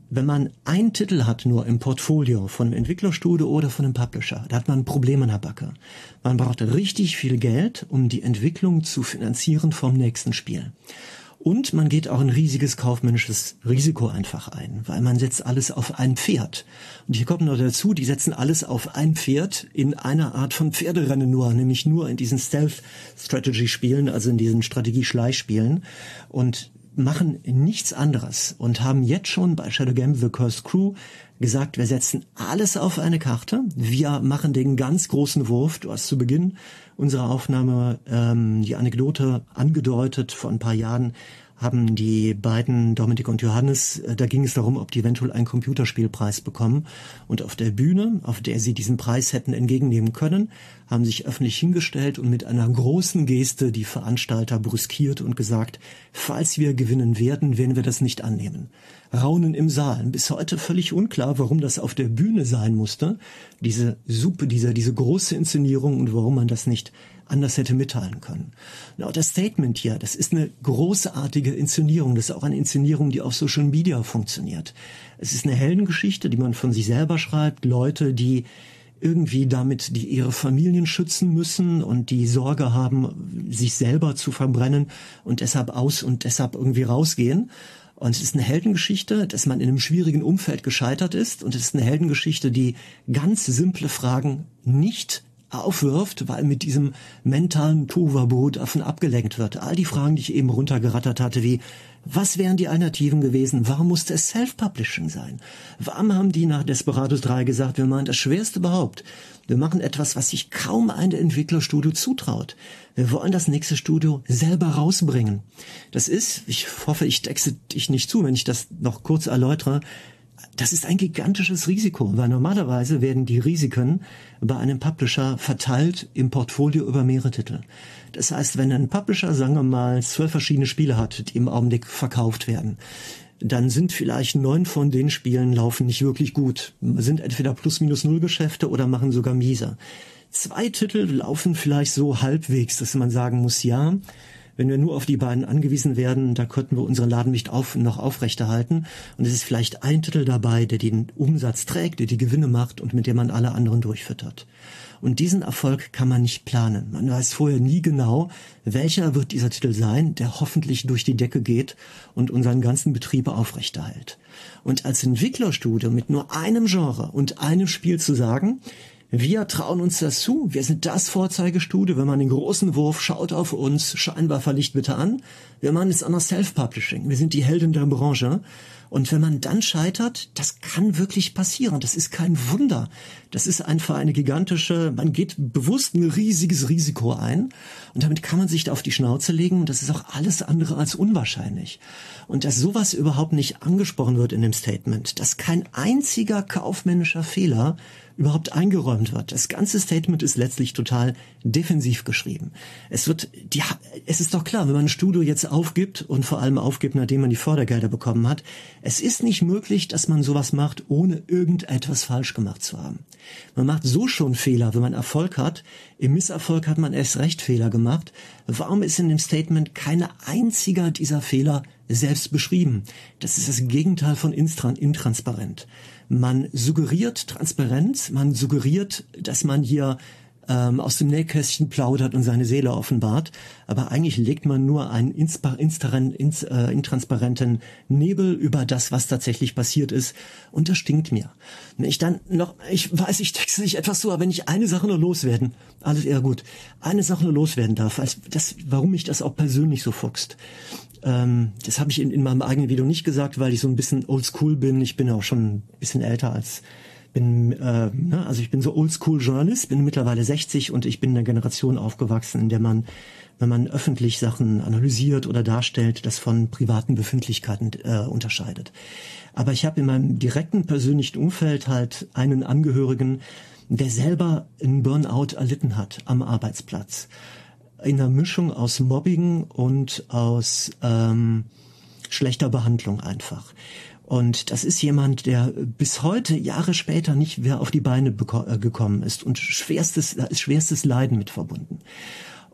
wenn man einen Titel hat nur im Portfolio von einem Entwicklerstudio oder von einem Publisher, da hat man ein Problem an der Backe. Man braucht richtig viel Geld, um die Entwicklung zu finanzieren vom nächsten Spiel. Und man geht auch ein riesiges kaufmännisches Risiko einfach ein, weil man setzt alles auf ein Pferd. Und hier kommt noch dazu, die setzen alles auf ein Pferd in einer Art von Pferderennen nur, nämlich nur in diesen Stealth-Strategy-Spielen, also in diesen Strategie-Schleichspielen und machen nichts anderes und haben jetzt schon bei Shadow Gambit The Cursed Crew gesagt, wir setzen alles auf eine Karte, wir machen den ganz großen Wurf. Du hast zu Beginn unserer Aufnahme ähm, die Anekdote angedeutet, vor ein paar Jahren haben die beiden, Dominik und Johannes, äh, da ging es darum, ob die eventuell einen Computerspielpreis bekommen. Und auf der Bühne, auf der sie diesen Preis hätten entgegennehmen können, haben sich öffentlich hingestellt und mit einer großen Geste die Veranstalter brüskiert und gesagt, falls wir gewinnen werden, werden wir das nicht annehmen. Raunen im Saal. Bis heute völlig unklar, warum das auf der Bühne sein musste, diese Suppe, diese, diese große Inszenierung und warum man das nicht anders hätte mitteilen können. Und auch das Statement hier, das ist eine großartige Inszenierung. Das ist auch eine Inszenierung, die auf Social Media funktioniert. Es ist eine Heldengeschichte, die man von sich selber schreibt. Leute, die irgendwie damit, die ihre Familien schützen müssen und die Sorge haben, sich selber zu verbrennen und deshalb aus und deshalb irgendwie rausgehen. Und es ist eine Heldengeschichte, dass man in einem schwierigen Umfeld gescheitert ist. Und es ist eine Heldengeschichte, die ganz simple Fragen nicht aufwirft, weil mit diesem mentalen Tohuwabohu davon abgelenkt wird. All die Fragen, die ich eben runtergerattert hatte, wie, was wären die Alternativen gewesen? Warum musste es Self-Publishing sein? Warum haben die nach Desperados drei gesagt, wir machen das Schwerste überhaupt? Wir machen etwas, was sich kaum ein Entwicklerstudio zutraut. Wir wollen das nächste Studio selber rausbringen. Das ist, ich hoffe, ich texte dich nicht zu, wenn ich das noch kurz erläutere, das ist ein gigantisches Risiko, weil normalerweise werden die Risiken bei einem Publisher verteilt im Portfolio über mehrere Titel. Das heißt, wenn ein Publisher, sagen wir mal, zwölf verschiedene Spiele hat, die im Augenblick verkauft werden, dann sind vielleicht neun von den Spielen laufen nicht wirklich gut, sind entweder Plus-Minus-Null-Geschäfte oder machen sogar mieser. Zwei Titel laufen vielleicht so halbwegs, dass man sagen muss, ja, wenn wir nur auf die beiden angewiesen werden, da könnten wir unseren Laden nicht auf, noch aufrechterhalten. Und es ist vielleicht ein Titel dabei, der den Umsatz trägt, der die Gewinne macht und mit dem man alle anderen durchfüttert. Und diesen Erfolg kann man nicht planen. Man weiß vorher nie genau, welcher wird dieser Titel sein, der hoffentlich durch die Decke geht und unseren ganzen Betrieb aufrechterhält. Und als Entwicklerstudio mit nur einem Genre und einem Spiel zu sagen, wir trauen uns das zu. Wir sind das Vorzeigestudio. Wenn man den großen Wurf schaut auf uns, Scheinwerfer Licht bitte an. Wir machen jetzt auch noch Self-Publishing. Wir sind die Helden der Branche. Und wenn man dann scheitert, das kann wirklich passieren. Das ist kein Wunder. Das ist einfach eine gigantische, man geht bewusst ein riesiges Risiko ein. Und damit kann man sich da auf die Schnauze legen. Und das ist auch alles andere als unwahrscheinlich. Und dass sowas überhaupt nicht angesprochen wird in dem Statement, dass kein einziger kaufmännischer Fehler überhaupt eingeräumt wird. Das ganze Statement ist letztlich total defensiv geschrieben. Es wird, die, es ist doch klar, wenn man ein Studio jetzt aufgibt und vor allem aufgibt, nachdem man die Fördergelder bekommen hat, es ist nicht möglich, dass man sowas macht, ohne irgendetwas falsch gemacht zu haben. Man macht so schon Fehler, wenn man Erfolg hat. Im Misserfolg hat man erst recht Fehler gemacht. Warum ist in dem Statement keine einziger dieser Fehler selbst beschrieben? Das ist das Gegenteil von intransparent. Man suggeriert Transparenz, man suggeriert, dass man hier ähm, aus dem Nähkästchen plaudert und seine Seele offenbart, aber eigentlich legt man nur einen inspa- instaren- ins, äh, intransparenten Nebel über das, was tatsächlich passiert ist, und das stinkt mir. Wenn ich dann noch, ich weiß, ich texte nicht etwas so, aber wenn ich eine Sache nur loswerden, alles eher gut, eine Sache nur loswerden darf, als das, warum mich das auch persönlich so fuchst. Ähm, das habe ich in, in meinem eigenen Video nicht gesagt, weil ich so ein bisschen oldschool bin. Ich bin auch schon ein bisschen älter als bin, äh, ne? also ich bin so oldschool Journalist, bin mittlerweile sechzig und ich bin in einer Generation aufgewachsen, in der man, wenn man öffentlich Sachen analysiert oder darstellt, das von privaten Befindlichkeiten äh, unterscheidet. Aber ich habe in meinem direkten persönlichen Umfeld halt einen Angehörigen, der selber einen Burnout erlitten hat am Arbeitsplatz. In einer Mischung aus Mobbing und aus ähm, schlechter Behandlung einfach. Und das ist jemand, der bis heute, Jahre später, nicht mehr auf die Beine beko- äh, gekommen ist und schwerstes, da ist schwerstes Leiden mit verbunden.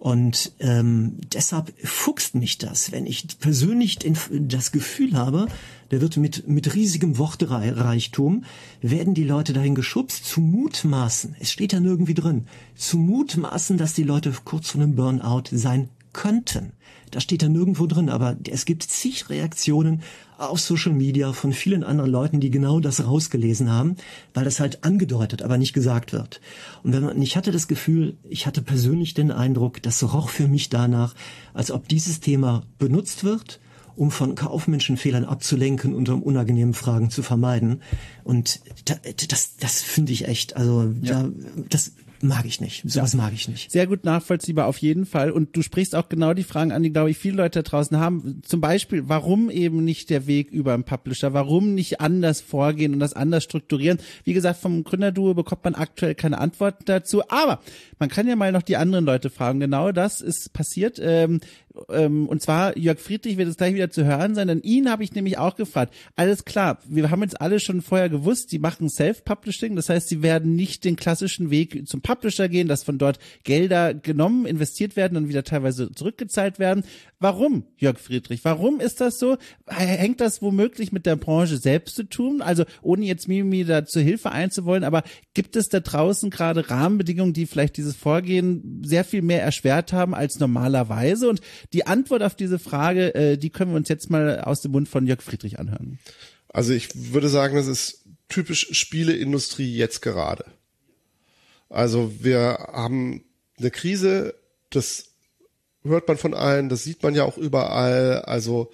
Und ähm, deshalb fuchst mich das, wenn ich persönlich den, das Gefühl habe, da wird mit mit riesigem Wortreichtum, werden die Leute dahin geschubst, zu mutmaßen, es steht ja nirgendwie drin, zu mutmaßen, dass die Leute kurz vor einem Burnout sein könnten. Das steht da nirgendwo drin, aber es gibt zig Reaktionen auf Social Media von vielen anderen Leuten, die genau das rausgelesen haben, weil das halt angedeutet, aber nicht gesagt wird. Und wenn man, ich hatte das Gefühl, ich hatte persönlich den Eindruck, das roch für mich danach, als ob dieses Thema benutzt wird, um von Kaufmenschenfehlern abzulenken und um unangenehme Fragen zu vermeiden. Und da, das, das finde ich echt, also ja. da, das mag ich nicht. Sowas ja. mag ich nicht. Sehr gut nachvollziehbar auf jeden Fall. Und du sprichst auch genau die Fragen an, die, glaube ich, viele Leute da draußen haben. Zum Beispiel, warum eben nicht der Weg über einen Publisher? Warum nicht anders vorgehen und das anders strukturieren? Wie gesagt, vom Gründerduo bekommt man aktuell keine Antworten dazu. Aber man kann ja mal noch die anderen Leute fragen. Genau das ist passiert. Ähm, ähm, und zwar Jörg Friedrich wird es gleich wieder zu hören sein, denn ihn habe ich nämlich auch gefragt. Alles klar, wir haben jetzt alle schon vorher gewusst, die machen Self-Publishing. Das heißt, sie werden nicht den klassischen Weg zum Publisher gehen, dass von dort Gelder genommen, investiert werden und wieder teilweise zurückgezahlt werden. Warum, Jörg Friedrich? Warum ist das so? Hängt das womöglich mit der Branche selbst zu tun? Also ohne jetzt Mimimi da zur Hilfe einzuwollen, aber gibt es da draußen gerade Rahmenbedingungen, die vielleicht dieses Vorgehen sehr viel mehr erschwert haben als normalerweise? Und die Antwort auf diese Frage, äh, die können wir uns jetzt mal aus dem Mund von Jörg Friedrich anhören. Also ich würde sagen, das ist typisch Spieleindustrie jetzt gerade. Also wir haben eine Krise, das hört man von allen, das sieht man ja auch überall. Also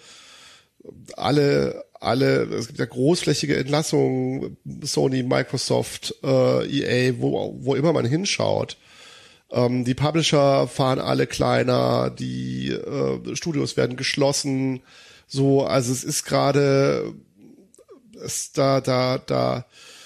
alle, alle, es gibt ja großflächige Entlassungen, Sony, Microsoft, äh, E A, wo, wo immer man hinschaut. Ähm, die Publisher fahren alle kleiner, die äh, Studios werden geschlossen. So, also es ist gerade, es da, da, da.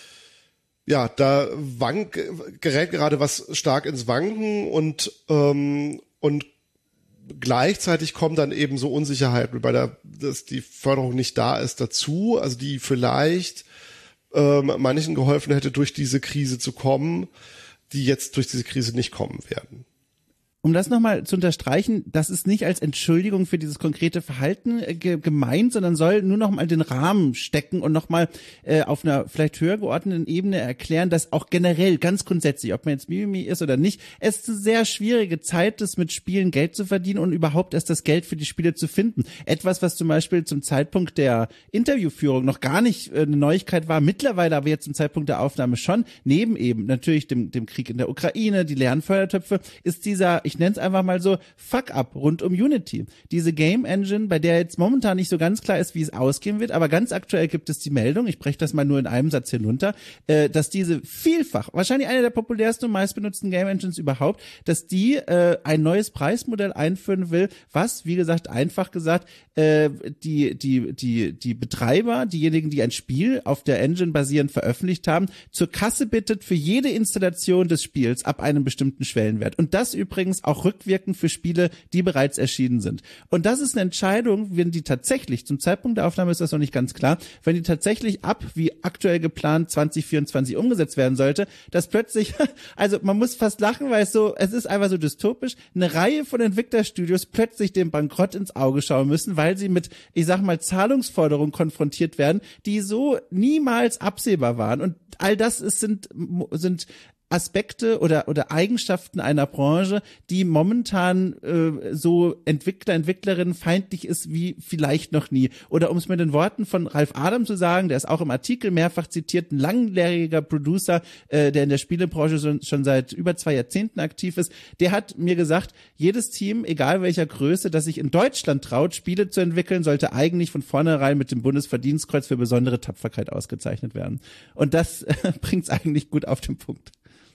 Ja, da wank, gerät gerade was stark ins Wanken und ähm, und gleichzeitig kommen dann eben so Unsicherheiten, bei der, dass die Förderung nicht da ist, dazu, also die vielleicht ähm, manchen geholfen hätte, durch diese Krise zu kommen, die jetzt durch diese Krise nicht kommen werden. Um das nochmal zu unterstreichen, das ist nicht als Entschuldigung für dieses konkrete Verhalten äh, ge- gemeint, sondern soll nur noch mal den Rahmen stecken und nochmal äh, auf einer vielleicht höher geordneten Ebene erklären, dass auch generell, ganz grundsätzlich, ob man jetzt Mimimi ist oder nicht, es eine sehr schwierige Zeit ist, mit Spielen Geld zu verdienen und überhaupt erst das Geld für die Spiele zu finden. Etwas, was zum Beispiel zum Zeitpunkt der Interviewführung noch gar nicht äh, eine Neuigkeit war, mittlerweile aber jetzt zum Zeitpunkt der Aufnahme schon, neben eben natürlich dem, dem Krieg in der Ukraine, die leeren Fördertöpfe, ist dieser, ich nenne es einfach mal so, Fuck-up rund um Unity. Diese Game Engine, bei der jetzt momentan nicht so ganz klar ist, wie es ausgehen wird, aber ganz aktuell gibt es die Meldung, ich breche das mal nur in einem Satz hinunter, äh, dass diese vielfach, wahrscheinlich eine der populärsten und meistbenutzten Game Engines überhaupt, dass die äh, ein neues Preismodell einführen will, was, wie gesagt, einfach gesagt, äh, die, die, die, die Betreiber, diejenigen, die ein Spiel auf der Engine basierend veröffentlicht haben, zur Kasse bittet für jede Installation des Spiels ab einem bestimmten Schwellenwert. Und das übrigens auch rückwirkend für Spiele, die bereits erschienen sind. Und das ist eine Entscheidung, wenn die tatsächlich, zum Zeitpunkt der Aufnahme ist das noch nicht ganz klar, wenn die tatsächlich ab, wie aktuell geplant, zwanzig vierundzwanzig umgesetzt werden sollte, dass plötzlich, also man muss fast lachen, weil es so, es ist einfach so dystopisch, eine Reihe von Entwicklerstudios plötzlich dem Bankrott ins Auge schauen müssen, weil sie mit, ich sag mal, Zahlungsforderungen konfrontiert werden, die so niemals absehbar waren. Und all das ist, sind, sind Aspekte oder oder Eigenschaften einer Branche, die momentan äh, so Entwickler, Entwicklerinnen feindlich ist wie vielleicht noch nie. Oder um es mit den Worten von Ralf Adam zu sagen, der ist auch im Artikel mehrfach zitiert, ein langjähriger Producer, äh, der in der Spielebranche schon, schon seit über zwei Jahrzehnten aktiv ist, der hat mir gesagt, jedes Team, egal welcher Größe, das sich in Deutschland traut, Spiele zu entwickeln, sollte eigentlich von vornherein mit dem Bundesverdienstkreuz für besondere Tapferkeit ausgezeichnet werden. Und das äh, bringt es eigentlich gut auf den Punkt.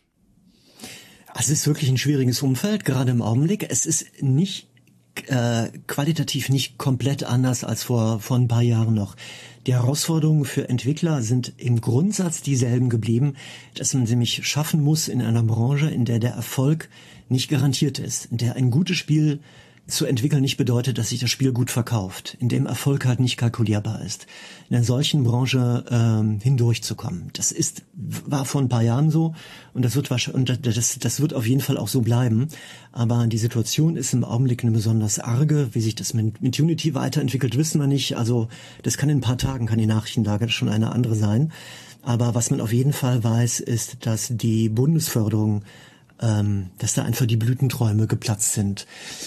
Also es ist wirklich ein schwieriges Umfeld, gerade im Augenblick. Es ist nicht äh, qualitativ nicht komplett anders als vor vor ein paar Jahren noch. Die Herausforderungen für Entwickler sind im Grundsatz dieselben geblieben, dass man sie nämlich schaffen muss in einer Branche, in der der Erfolg nicht garantiert ist, in der ein gutes Spiel zu entwickeln nicht bedeutet, dass sich das Spiel gut verkauft, in dem Erfolg halt nicht kalkulierbar ist, in einer solchen Branche ähm, hindurchzukommen. Das ist war vor ein paar Jahren so und das wird wahrscheinlich und das das wird auf jeden Fall auch so bleiben. Aber die Situation ist im Augenblick eine besonders arge. Wie sich das mit, mit Unity weiterentwickelt, wissen wir nicht. Also das kann in ein paar Tagen, kann die Nachrichtenlage schon eine andere sein. Aber was man auf jeden Fall weiß, ist, dass die Bundesförderung, ähm, dass da einfach die Blütenträume geplatzt sind.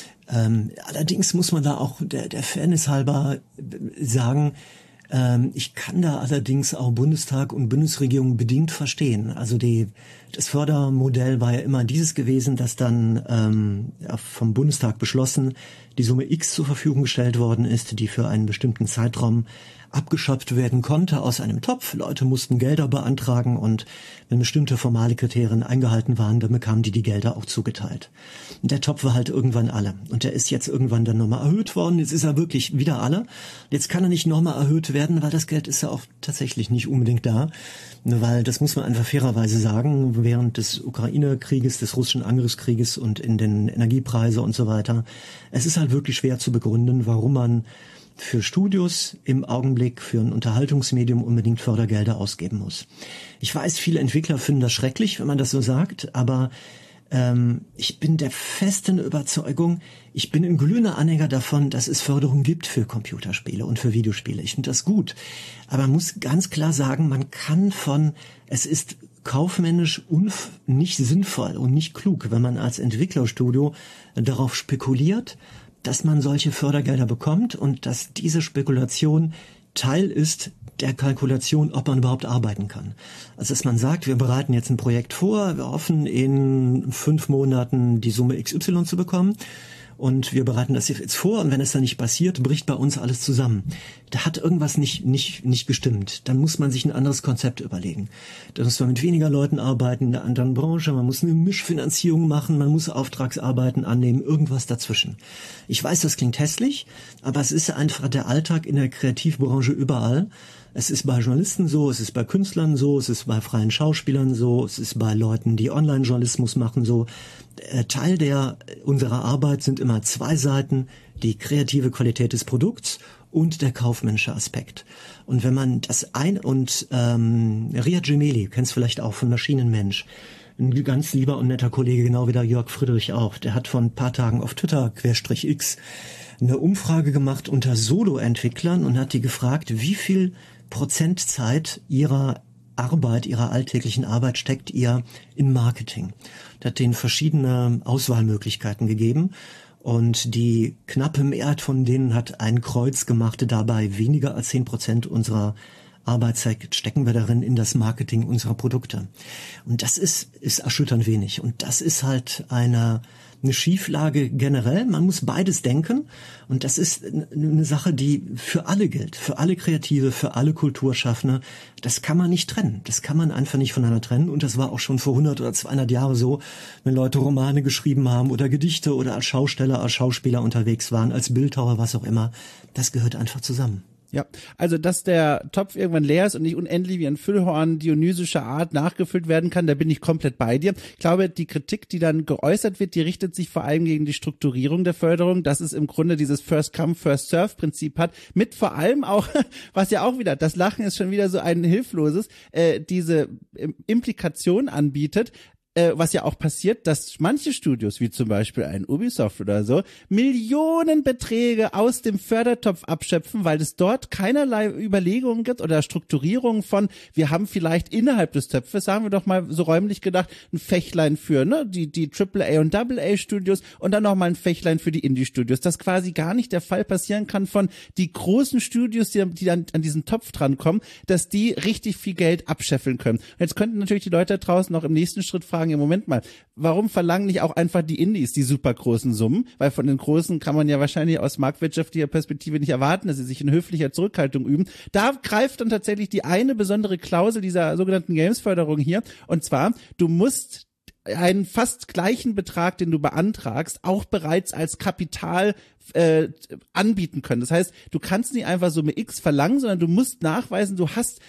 Ähm, allerdings muss man da auch der, der Fairness halber sagen, ähm, ich kann da allerdings auch Bundestag und Bundesregierung bedingt verstehen. Also die, das Fördermodell war ja immer dieses gewesen, dass dann ähm, ja, vom Bundestag beschlossen die Summe X zur Verfügung gestellt worden ist, die für einen bestimmten Zeitraum abgeschöpft werden konnte aus einem Topf. Leute mussten Gelder beantragen und wenn bestimmte formale Kriterien eingehalten waren, dann bekamen die die Gelder auch zugeteilt. Und der Topf war halt irgendwann alle. Und der ist jetzt irgendwann dann nochmal erhöht worden. Jetzt ist er wirklich wieder alle. Jetzt kann er nicht nochmal erhöht werden, weil das Geld ist ja auch tatsächlich nicht unbedingt da. Weil das muss man einfach fairerweise sagen, während des Ukraine-Krieges, des russischen Angriffskrieges und in den Energiepreise und so weiter. Es ist halt wirklich schwer zu begründen, warum man für Studios im Augenblick für ein Unterhaltungsmedium unbedingt Fördergelder ausgeben muss. Ich weiß, viele Entwickler finden das schrecklich, wenn man das so sagt, aber ähm, ich bin der festen Überzeugung, ich bin ein glühender Anhänger davon, dass es Förderung gibt für Computerspiele und für Videospiele. Ich finde das gut, aber man muss ganz klar sagen, man kann von, es ist kaufmännisch unf- nicht sinnvoll und nicht klug, wenn man als Entwicklerstudio darauf spekuliert, dass man solche Fördergelder bekommt und dass diese Spekulation Teil ist der Kalkulation, ob man überhaupt arbeiten kann. Also dass man sagt, wir bereiten jetzt ein Projekt vor, wir hoffen in fünf Monaten die Summe X Y zu bekommen und wir bereiten das jetzt vor und wenn es dann nicht passiert, bricht bei uns alles zusammen. Da hat irgendwas nicht nicht nicht gestimmt. Dann muss man sich ein anderes Konzept überlegen. Dann muss man mit weniger Leuten arbeiten in einer anderen Branche, man muss eine Mischfinanzierung machen, man muss Auftragsarbeiten annehmen, irgendwas dazwischen. Ich weiß, das klingt hässlich, aber es ist einfach der Alltag in der Kreativbranche überall. Es ist bei Journalisten so, es ist bei Künstlern so, es ist bei freien Schauspielern so, es ist bei Leuten, die Online-Journalismus machen so. Teil der unserer Arbeit sind immer zwei Seiten, die kreative Qualität des Produkts und der kaufmännische Aspekt. Und wenn man das ein und ähm, Riyad Gemelli, kennst vielleicht auch von Maschinenmensch, ein ganz lieber und netter Kollege, genau wie der Jörg Friedrich auch, der hat vor ein paar Tagen auf Twitter Querstrich X eine Umfrage gemacht unter Solo-Entwicklern und hat die gefragt, wie viel Prozentzeit ihrer Arbeit, ihrer alltäglichen Arbeit steckt ihr in Marketing. Das hat denen verschiedene Auswahlmöglichkeiten gegeben und die knappe Mehrheit von denen hat ein Kreuz gemacht, dabei weniger als zehn Prozent unserer Arbeitszeit stecken wir darin in das Marketing unserer Produkte. Und das ist, ist erschütternd wenig. Und das ist halt eine, eine Schieflage generell. Man muss beides denken. Und das ist eine Sache, die für alle gilt. Für alle Kreative, für alle Kulturschaffende. Das kann man nicht trennen. Das kann man einfach nicht voneinander trennen. Und das war auch schon vor hundert oder zweihundert Jahren so, wenn Leute Romane geschrieben haben oder Gedichte oder als Schausteller, als Schauspieler unterwegs waren, als Bildhauer, was auch immer. Das gehört einfach zusammen. Ja, also dass der Topf irgendwann leer ist und nicht unendlich wie ein Füllhorn dionysischer Art nachgefüllt werden kann, da bin ich komplett bei dir. Ich glaube, die Kritik, die dann geäußert wird, die richtet sich vor allem gegen die Strukturierung der Förderung, dass es im Grunde dieses First-Come, First-Serve-Prinzip hat, mit vor allem auch, was ja auch wieder, das Lachen ist schon wieder so ein hilfloses, äh, diese Implikation anbietet, Äh, was ja auch passiert, dass manche Studios, wie zum Beispiel ein Ubisoft oder so, Millionenbeträge aus dem Fördertopf abschöpfen, weil es dort keinerlei Überlegungen gibt oder Strukturierungen von, wir haben vielleicht innerhalb des Töpfes, sagen wir doch mal so räumlich gedacht, ein Fächlein für ne die die Triple A und Double A Studios und dann nochmal ein Fächlein für die Indie-Studios, das quasi gar nicht der Fall passieren kann von die großen Studios, die, die dann an diesen Topf drankommen, dass die richtig viel Geld abscheffeln können. Und jetzt könnten natürlich die Leute da draußen auch im nächsten Schritt fragen, im Moment mal, warum verlangen nicht auch einfach die Indies die super großen Summen? Weil von den Großen kann man ja wahrscheinlich aus marktwirtschaftlicher Perspektive nicht erwarten, dass sie sich in höflicher Zurückhaltung üben. Da greift dann tatsächlich die eine besondere Klausel dieser sogenannten Games-Förderung hier, und zwar, du musst einen fast gleichen Betrag, den du beantragst, auch bereits als Kapital äh, anbieten können. Das heißt, du kannst nicht einfach Summe X verlangen, sondern du musst nachweisen, du hast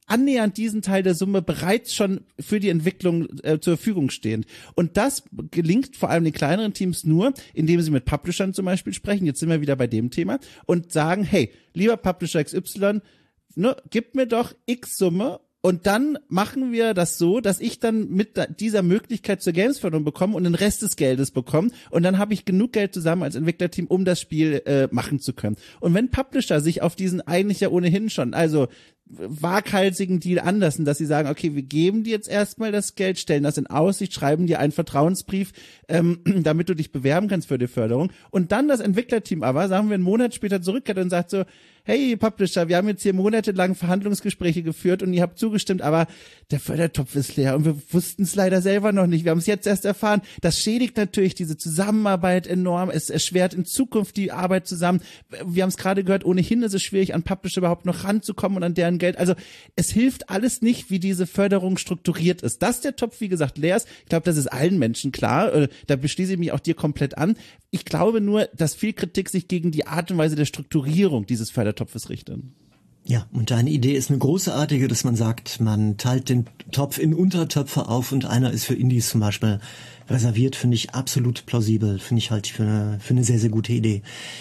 annähernd diesen Teil der Summe bereits schon für die Entwicklung äh, zur Verfügung stehen. Und das gelingt vor allem den kleineren Teams nur, indem sie mit Publishern zum Beispiel sprechen, jetzt sind wir wieder bei dem Thema, und sagen, hey, lieber Publisher X Y, ne, gib mir doch X Summe, und dann machen wir das so, dass ich dann mit dieser Möglichkeit zur Gamesförderung bekomme und den Rest des Geldes bekomme. Und dann habe ich genug Geld zusammen als Entwicklerteam, um das Spiel äh, machen zu können. Und wenn Publisher sich auf diesen eigentlich ja ohnehin schon, also waghalsigen Deal anlassen, dass sie sagen, okay, wir geben dir jetzt erstmal das Geld, stellen das in Aussicht, schreiben dir einen Vertrauensbrief, ähm, damit du dich bewerben kannst für die Förderung. Und dann das Entwicklerteam aber, sagen wir, einen Monat später zurückkehrt und sagt so, hey Publisher, wir haben jetzt hier monatelang Verhandlungsgespräche geführt und ihr habt zugestimmt, aber der Fördertopf ist leer und wir wussten es leider selber noch nicht. Wir haben es jetzt erst erfahren. Das schädigt natürlich diese Zusammenarbeit enorm. Es erschwert in Zukunft die Arbeit zusammen. Wir haben es gerade gehört, ohnehin ist es schwierig, an Publisher überhaupt noch ranzukommen und an deren Geld. Also es hilft alles nicht, wie diese Förderung strukturiert ist. Dass der Topf, wie gesagt, leer ist, ich glaube, das ist allen Menschen klar. Da beschließe ich mich auch dir komplett an. Ich glaube nur, dass viel Kritik sich gegen die Art und Weise der Strukturierung dieses Fördertopfes richtet. Ja, und deine Idee ist eine großartige, dass man sagt, man teilt den Topf in Untertöpfe auf und einer ist für Indies zum Beispiel reserviert, finde ich absolut plausibel, finde ich halt für eine, für eine sehr, sehr gute Idee.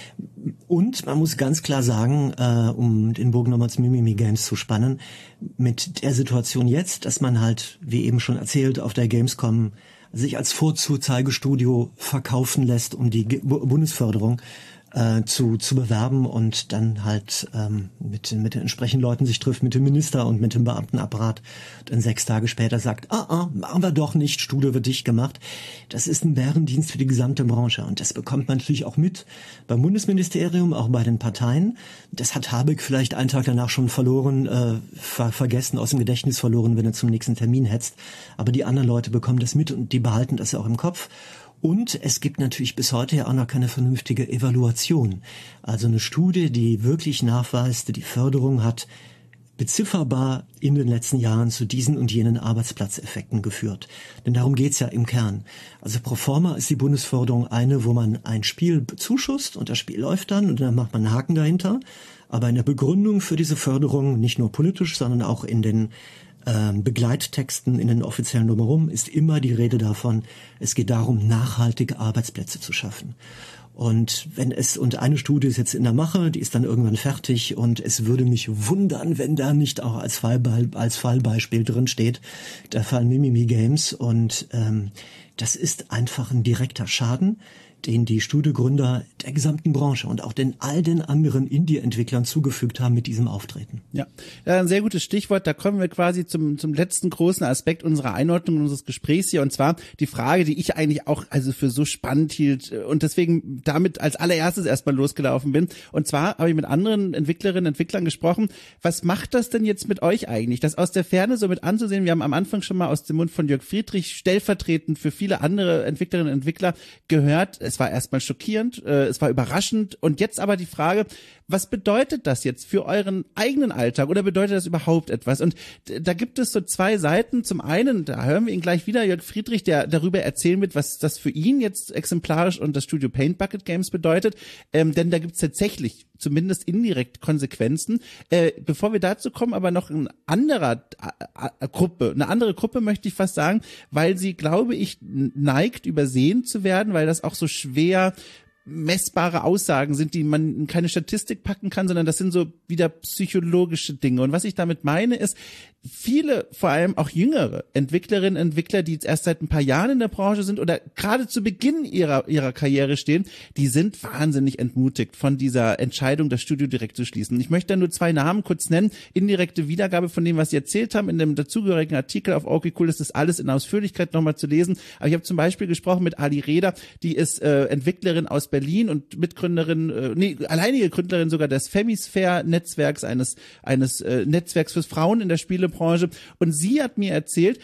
Und man muss ganz klar sagen, äh, um den Bogen nochmal zu Mimimi Games zu spannen, mit der Situation jetzt, dass man halt, wie eben schon erzählt, auf der Gamescom sich als Vorzeigestudio verkaufen lässt, um die G- Bundesförderung äh, zu zu bewerben und dann halt ähm, mit mit den entsprechenden Leuten sich trifft, mit dem Minister und mit dem Beamtenapparat, dann sechs Tage später sagt, ah, ah, machen wir doch nicht, Studio wird dicht gemacht. Das ist ein Bärendienst für die gesamte Branche und das bekommt man natürlich auch mit beim Bundesministerium, auch bei den Parteien. Das hat Habeck vielleicht einen Tag danach schon verloren, äh, ver- vergessen, aus dem Gedächtnis verloren, wenn er zum nächsten Termin hetzt. Aber die anderen Leute bekommen das mit und die behalten das ja auch im Kopf. Und es gibt natürlich bis heute ja auch noch keine vernünftige Evaluation. Also eine Studie, die wirklich nachweist, die Förderung hat bezifferbar in den letzten Jahren zu diesen und jenen Arbeitsplatzeffekten geführt. Denn darum geht's ja im Kern. Also pro forma ist die Bundesförderung eine, wo man ein Spiel bezuschusst und das Spiel läuft dann und dann macht man einen Haken dahinter. Aber in der Begründung für diese Förderung, nicht nur politisch, sondern auch in den Begleittexten in den offiziellen Drumherum ist immer die Rede davon, es geht darum, nachhaltige Arbeitsplätze zu schaffen. Und wenn es, und eine Studie ist jetzt in der Mache, die ist dann irgendwann fertig und es würde mich wundern, wenn da nicht auch als Fallbe- als Fallbeispiel drin steht, der Fall Mimimi Games und ähm, das ist einfach ein direkter Schaden, den die Studiogründer der gesamten Branche und auch den all den anderen Indie-Entwicklern zugefügt haben mit diesem Auftreten. Ja, ja, ein sehr gutes Stichwort. Da kommen wir quasi zum zum letzten großen Aspekt unserer Einordnung unseres Gesprächs hier, und zwar die Frage, die ich eigentlich auch also für so spannend hielt und deswegen damit als allererstes erstmal losgelaufen bin. Und zwar habe ich mit anderen Entwicklerinnen und Entwicklern gesprochen. Was macht das denn jetzt mit euch eigentlich, das aus der Ferne so mit anzusehen? Wir haben am Anfang schon mal aus dem Mund von Jörg Friedrich stellvertretend für viele andere Entwicklerinnen und Entwickler gehört. Es war erstmal schockierend, äh, es war überraschend und jetzt aber die Frage, was bedeutet das jetzt für euren eigenen Alltag oder bedeutet das überhaupt etwas? Und da gibt es so zwei Seiten. Zum einen, da hören wir ihn gleich wieder, Jörg Friedrich, der darüber erzählen wird, was das für ihn jetzt exemplarisch und das Studio Paint Bucket Games bedeutet, ähm, denn da gibt es tatsächlich zumindest indirekt Konsequenzen. Äh, bevor wir dazu kommen, aber noch eine andere äh, Gruppe, eine andere Gruppe möchte ich fast sagen, weil sie, glaube ich, neigt, übersehen zu werden, weil das auch so schwer messbare Aussagen sind, die man in keine Statistik packen kann, sondern das sind so wieder psychologische Dinge. Und was ich damit meine, ist, viele, vor allem auch jüngere Entwicklerinnen, Entwickler, die jetzt erst seit ein paar Jahren in der Branche sind oder gerade zu Beginn ihrer ihrer Karriere stehen, die sind wahnsinnig entmutigt von dieser Entscheidung, das Studio direkt zu schließen. Ich möchte da nur zwei Namen kurz nennen, indirekte Wiedergabe von dem, was sie erzählt haben, in dem dazugehörigen Artikel auf Okay Cool ist das alles in Ausführlichkeit nochmal zu lesen. Aber ich habe zum Beispiel gesprochen mit Ali Reda, die ist äh, Entwicklerin aus Berlin und Mitgründerin, äh, nee, alleinige Gründerin sogar des Femisphere-Netzwerks, eines eines äh, Netzwerks für Frauen in der Spielebranche. Und sie hat mir erzählt,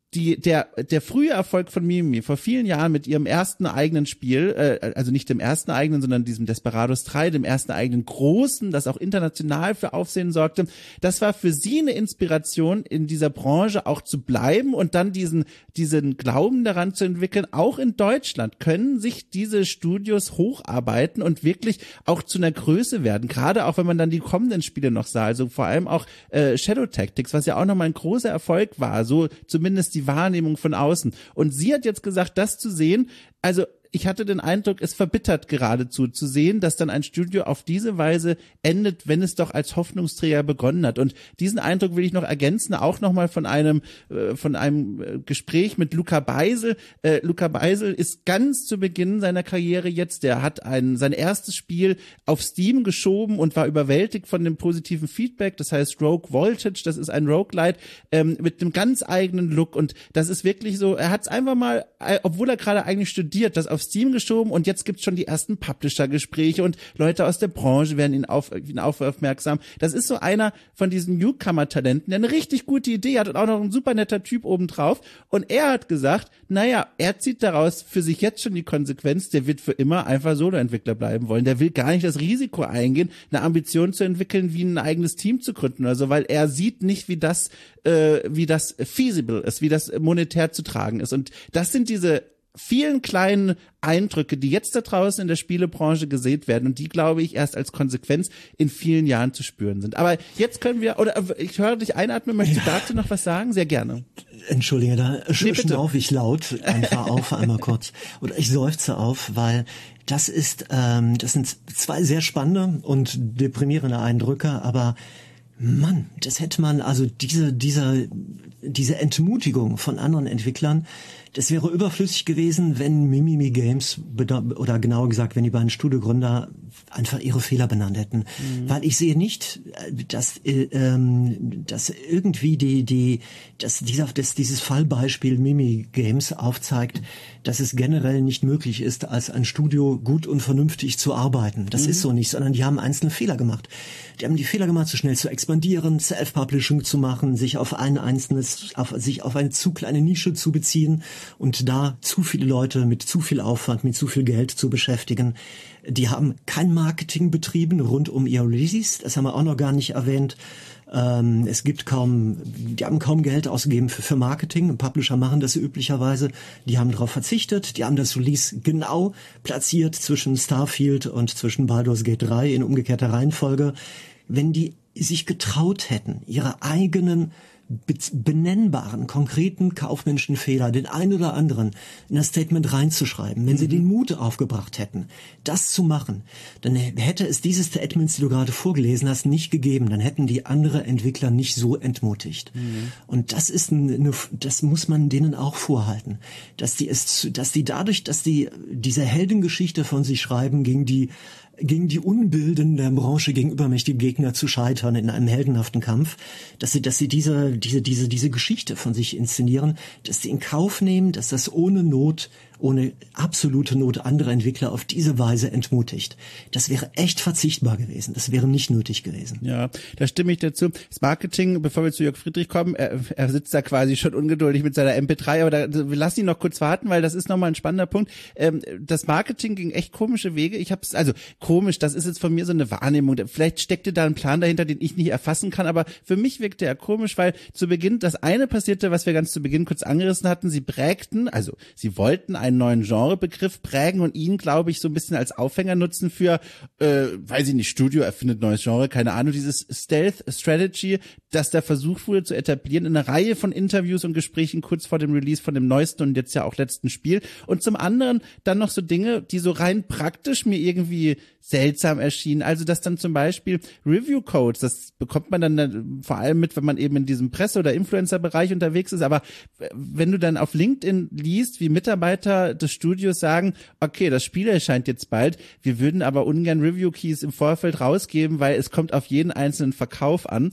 die der der frühe Erfolg von Mimimi vor vielen Jahren mit ihrem ersten eigenen Spiel, äh, also nicht dem ersten eigenen, sondern diesem Desperados drei, dem ersten eigenen großen, das auch international für Aufsehen sorgte, das war für sie eine Inspiration, in dieser Branche auch zu bleiben und dann diesen diesen Glauben daran zu entwickeln, auch in Deutschland können sich diese Studios hocharbeiten und wirklich auch zu einer Größe werden, gerade auch wenn man dann die kommenden Spiele noch sah, also vor allem auch äh, Shadow Tactics, was ja auch nochmal ein großer Erfolg war, so zumindest die Wahrnehmung von außen. Und sie hat jetzt gesagt, das zu sehen, also ich hatte den Eindruck, es verbittert geradezu zu sehen, dass dann ein Studio auf diese Weise endet, wenn es doch als Hoffnungsträger begonnen hat. Und diesen Eindruck will ich noch ergänzen, auch nochmal von einem äh, von einem Gespräch mit Luca Beisel. Äh, Luca Beisel ist ganz zu Beginn seiner Karriere jetzt, der hat ein sein erstes Spiel auf Steam geschoben und war überwältigt von dem positiven Feedback. Das heißt Rogue Voltage, das ist ein Roguelite ähm, mit einem ganz eigenen Look. Und das ist wirklich so, er hat es einfach mal, äh, obwohl er gerade eigentlich studiert, das auf Steam geschoben und jetzt gibt's schon die ersten Publisher-Gespräche und Leute aus der Branche werden ihn auf, ihn auf aufmerksam. Das ist so einer von diesen Newcomer-Talenten, der eine richtig gute Idee hat und auch noch ein super netter Typ obendrauf. Und er hat gesagt, naja, er zieht daraus für sich jetzt schon die Konsequenz, der wird für immer einfach Solo-Entwickler bleiben wollen. Der will gar nicht das Risiko eingehen, eine Ambition zu entwickeln, wie ein eigenes Team zu gründen oder so, weil er sieht nicht, wie das, äh, wie das feasible ist, wie das monetär zu tragen ist. Und das sind diese vielen kleinen Eindrücke, die jetzt da draußen in der Spielebranche gesät werden und die, glaube ich, erst als Konsequenz in vielen Jahren zu spüren sind. Aber jetzt können wir, oder ich höre dich einatmen, möchtest du dazu noch was sagen? Sehr gerne. Entschuldige, da Nee, schnaufe ich laut einfach auf einmal kurz. Oder ich seufze auf, weil das ist, ähm, das sind zwei sehr spannende und deprimierende Eindrücke, aber Mann, das hätte man, also diese, dieser, diese Entmutigung von anderen Entwicklern, das wäre überflüssig gewesen, wenn Mimimi Games, oder genauer gesagt, wenn die beiden Studiogründer einfach ihre Fehler benannt hätten. Mhm. Weil ich sehe nicht, dass, äh, ähm, dass irgendwie die, die, dass dieser, dass dieses Fallbeispiel Mimimi Games aufzeigt, dass es generell nicht möglich ist, als ein Studio gut und vernünftig zu arbeiten. Das mhm. ist so nicht, sondern die haben einzelne Fehler gemacht. Die haben die Fehler gemacht, so schnell zu expandieren, Self-Publishing zu machen, sich auf ein einzelnes, auf, sich auf eine zu kleine Nische zu beziehen und da zu viele Leute mit zu viel Aufwand, mit zu viel Geld zu beschäftigen. Die haben kein Marketing betrieben rund um ihr Release, das haben wir auch noch gar nicht erwähnt. Ähm, es gibt kaum, die haben kaum Geld ausgegeben für, für Marketing. Publisher machen das üblicherweise. Die haben darauf verzichtet. Die haben das Release genau platziert zwischen Starfield und zwischen Baldur's Gate drei in umgekehrter Reihenfolge. Wenn die sich getraut hätten, ihre eigenen benennbaren, konkreten kaufmännischen Fehler, den einen oder anderen, in das Statement reinzuschreiben, wenn mhm. sie den Mut aufgebracht hätten, das zu machen, dann hätte es diese Statements, die du gerade vorgelesen hast, nicht gegeben. Dann hätten die andere Entwickler nicht so entmutigt. Mhm. Und das ist eine, das muss man denen auch vorhalten, dass die es, dass die dadurch, dass die diese Heldengeschichte von sich schreiben, gegen die gegen die Unbilden der Branche gegenüber mächtige Gegner zu scheitern in einem heldenhaften Kampf, dass sie, dass sie diese, diese, diese, diese Geschichte von sich inszenieren, dass sie in Kauf nehmen, dass das ohne Not, ohne absolute Not andere Entwickler auf diese Weise entmutigt. Das wäre echt verzichtbar gewesen. Das wäre nicht nötig gewesen. Ja, da stimme ich dazu. Das Marketing, bevor wir zu Jörg Friedrich kommen, er, er sitzt da quasi schon ungeduldig mit seiner M P drei, aber da, wir lassen ihn noch kurz warten, weil das ist nochmal ein spannender Punkt. Ähm, das Marketing ging echt komische Wege. Ich hab's, also komisch, das ist jetzt von mir so eine Wahrnehmung. Vielleicht steckte da ein Plan dahinter, den ich nicht erfassen kann, aber für mich wirkte er komisch, weil zu Beginn das eine passierte, was wir ganz zu Beginn kurz angerissen hatten. Sie prägten, also sie wollten einen neuen Genrebegriff prägen und ihn, glaube ich, so ein bisschen als Aufhänger nutzen für, äh, weiß ich nicht, Studio erfindet neues Genre, keine Ahnung, dieses Stealth Strategy, das da versucht wurde zu etablieren in einer Reihe von Interviews und Gesprächen kurz vor dem Release von dem neuesten und jetzt ja auch letzten Spiel. Und zum anderen dann noch so Dinge, die so rein praktisch mir irgendwie seltsam erschienen. Also, dass dann zum Beispiel Review Codes, das bekommt man dann vor allem mit, wenn man eben in diesem Presse- oder Influencer-Bereich unterwegs ist, aber wenn du dann auf LinkedIn liest, wie Mitarbeiter des Studios sagen, okay, das Spiel erscheint jetzt bald, wir würden aber ungern Review Keys im Vorfeld rausgeben, weil es kommt auf jeden einzelnen Verkauf an.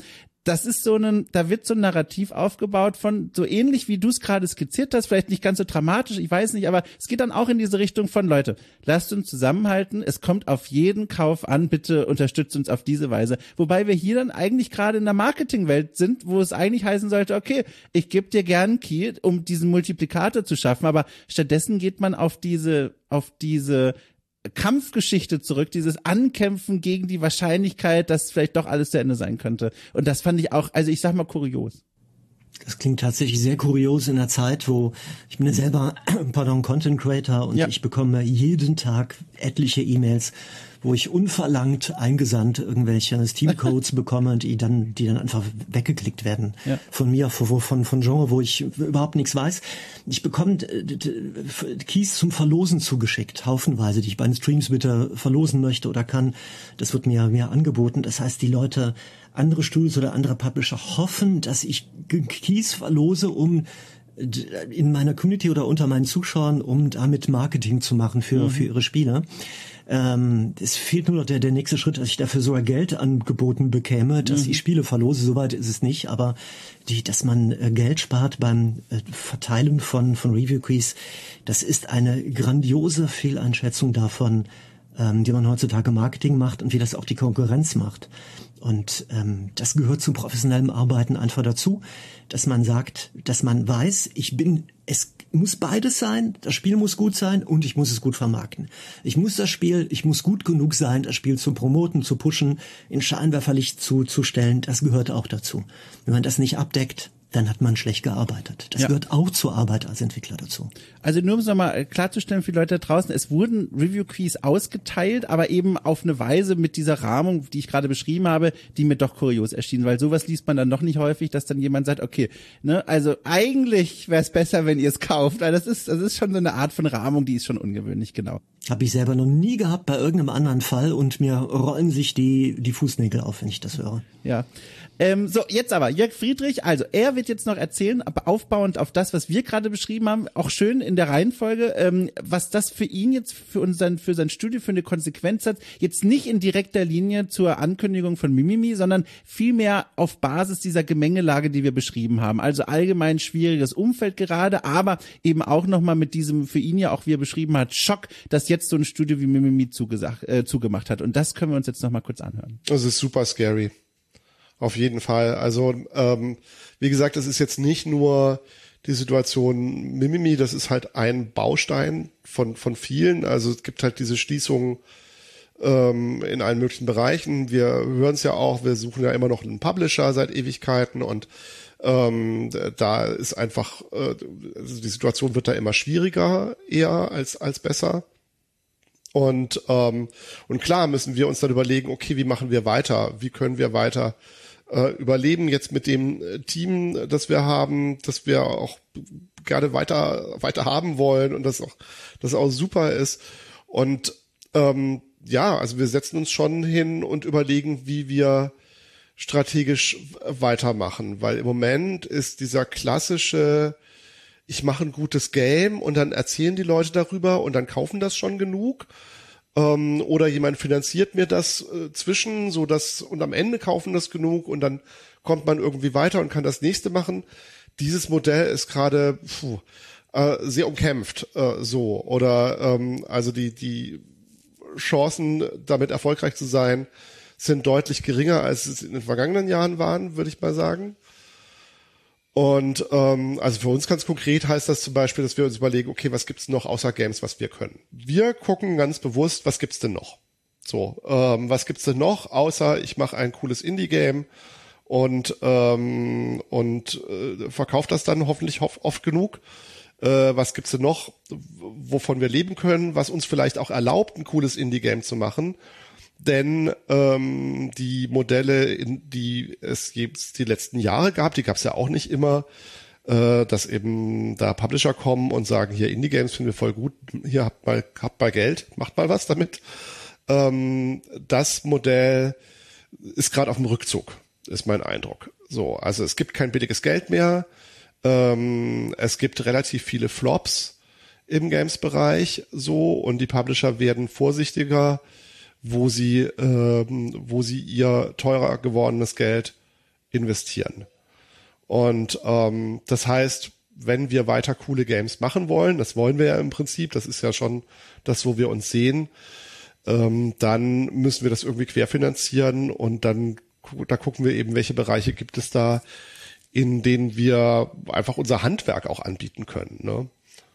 das ist so ein, da wird so ein Narrativ aufgebaut von, so ähnlich wie du es gerade skizziert hast, vielleicht nicht ganz so dramatisch, ich weiß nicht, aber es geht dann auch in diese Richtung von, Leute, lasst uns zusammenhalten, es kommt auf jeden Kauf an, bitte unterstützt uns auf diese Weise. Wobei wir hier dann eigentlich gerade in der Marketingwelt sind, wo es eigentlich heißen sollte, okay, ich gebe dir gern einen Key, um diesen Multiplikator zu schaffen, aber stattdessen geht man auf diese, auf diese Kampfgeschichte zurück, dieses Ankämpfen gegen die Wahrscheinlichkeit, dass vielleicht doch alles zu Ende sein könnte. Und das fand ich auch, also ich sag mal, kurios. Das klingt tatsächlich sehr kurios in der Zeit, wo ich bin ja selber, pardon, Content Creator und ja. ich bekomme jeden Tag etliche E-Mails, wo ich unverlangt eingesandt irgendwelche Steam-Codes bekomme, die dann, die dann einfach weggeklickt werden ja. von mir, von, von, von Genre, wo ich überhaupt nichts weiß. Ich bekomme Keys zum Verlosen zugeschickt, haufenweise, die ich bei den Streams bitte verlosen möchte oder kann. Das wird mir, mir angeboten. Das heißt, die Leute, andere Studios oder andere Publisher hoffen, dass ich Keys verlose, um in meiner Community oder unter meinen Zuschauern, um damit Marketing zu machen für, mhm. für ihre Spiele. Ähm, es fehlt nur noch der, der nächste Schritt, dass ich dafür sogar Geld angeboten bekäme, dass mhm. ich Spiele verlose. Soweit ist es nicht, aber die, dass man äh, Geld spart beim äh, Verteilen von, von Review-Keys, das ist eine grandiose Fehleinschätzung davon, ähm, die man heutzutage Marketing macht und wie das auch die Konkurrenz macht. Und ähm, das gehört zum professionellen Arbeiten einfach dazu, dass man sagt, dass man weiß, ich bin, es muss beides sein, das Spiel muss gut sein und ich muss es gut vermarkten. Ich muss das Spiel, ich muss gut genug sein, das Spiel zu promoten, zu pushen, in Scheinwerferlicht zu, zu stellen, das gehört auch dazu. Wenn man das nicht abdeckt, dann hat man schlecht gearbeitet. Das ja. gehört auch zur Arbeit als Entwickler dazu. Also nur um es nochmal klarzustellen für die Leute da draußen, es wurden Review-Keys ausgeteilt, aber eben auf eine Weise mit dieser Rahmung, die ich gerade beschrieben habe, die mir doch kurios erschien, weil sowas liest man dann noch nicht häufig, dass dann jemand sagt, okay, ne, also eigentlich wäre es besser, wenn ihr es kauft, weil das ist, das ist schon so eine Art von Rahmung, die ist schon ungewöhnlich, genau. Habe ich selber noch nie gehabt bei irgendeinem anderen Fall und mir rollen sich die, die Fußnägel auf, wenn ich das höre. Ja. Ähm, so, jetzt aber, Jörg Friedrich, also er wird jetzt noch erzählen, aber aufbauend auf das, was wir gerade beschrieben haben, auch schön in der Reihenfolge, ähm, was das für ihn jetzt, für unseren, für sein Studio für eine Konsequenz hat, jetzt nicht in direkter Linie zur Ankündigung von Mimimi, sondern vielmehr auf Basis dieser Gemengelage, die wir beschrieben haben. Also allgemein schwieriges Umfeld gerade, aber eben auch nochmal mit diesem, für ihn ja auch, wie er beschrieben hat, Schock, dass jetzt so ein Studio wie Mimimi zugesagt, äh, zugemacht hat. Und das können wir uns jetzt nochmal kurz anhören. Das ist super scary. Auf jeden Fall. Also, ähm, wie gesagt, es ist jetzt nicht nur die Situation Mimimi, das ist halt ein Baustein von, von vielen. Also es gibt halt diese Schließungen ähm, in allen möglichen Bereichen. Wir hören es ja auch, wir suchen ja immer noch einen Publisher seit Ewigkeiten und ähm, da ist einfach, äh, also die Situation wird da immer schwieriger eher als, als besser. Und, ähm, und klar müssen wir uns dann überlegen, okay, wie machen wir weiter? Wie können wir weiter äh, überleben jetzt mit dem Team, das wir haben, das wir auch gerne weiter, weiter haben wollen und das auch, das auch super ist. Und, ähm, ja, also wir setzen uns schon hin und überlegen, wie wir strategisch weitermachen, weil im Moment ist dieser klassische, ich mache ein gutes Game und dann erzählen die Leute darüber und dann kaufen das schon genug. Ähm, oder jemand finanziert mir das äh, zwischen, so dass, und am Ende kaufen das genug und dann kommt man irgendwie weiter und kann das nächste machen. Dieses Modell ist gerade äh, sehr umkämpft, äh, so. Oder ähm, also die, die Chancen, damit erfolgreich zu sein, sind deutlich geringer, als es in den vergangenen Jahren waren, würde ich mal sagen. Und ähm, also für uns ganz konkret heißt das zum Beispiel, dass wir uns überlegen, okay, was gibt's noch außer Games, was wir können? Wir gucken ganz bewusst, was gibt's denn noch? So, ähm, was gibt's denn noch, außer ich mache ein cooles Indie-Game und ähm, und äh, verkaufe das dann hoffentlich oft, oft genug. Äh, was gibt's denn noch, wovon wir leben können, was uns vielleicht auch erlaubt, ein cooles Indie-Game zu machen? Denn ähm, die Modelle, in die es jetzt die letzten Jahre gab, die gab es ja auch nicht immer, äh, dass eben da Publisher kommen und sagen, hier Indie-Games finden wir voll gut, hier habt mal, habt mal Geld, macht mal was damit. Ähm, das Modell ist gerade auf dem Rückzug, ist mein Eindruck. So, also es gibt kein billiges Geld mehr, ähm, es gibt relativ viele Flops im Games-Bereich, so, und die Publisher werden vorsichtiger, wo sie, ähm, wo sie ihr teurer gewordenes Geld investieren. Und ähm, das heißt, wenn wir weiter coole Games machen wollen, das wollen wir ja im Prinzip, das ist ja schon das, wo wir uns sehen, ähm, dann müssen wir das irgendwie querfinanzieren und dann da gucken wir eben, welche Bereiche gibt es da, in denen wir einfach unser Handwerk auch anbieten können, ne?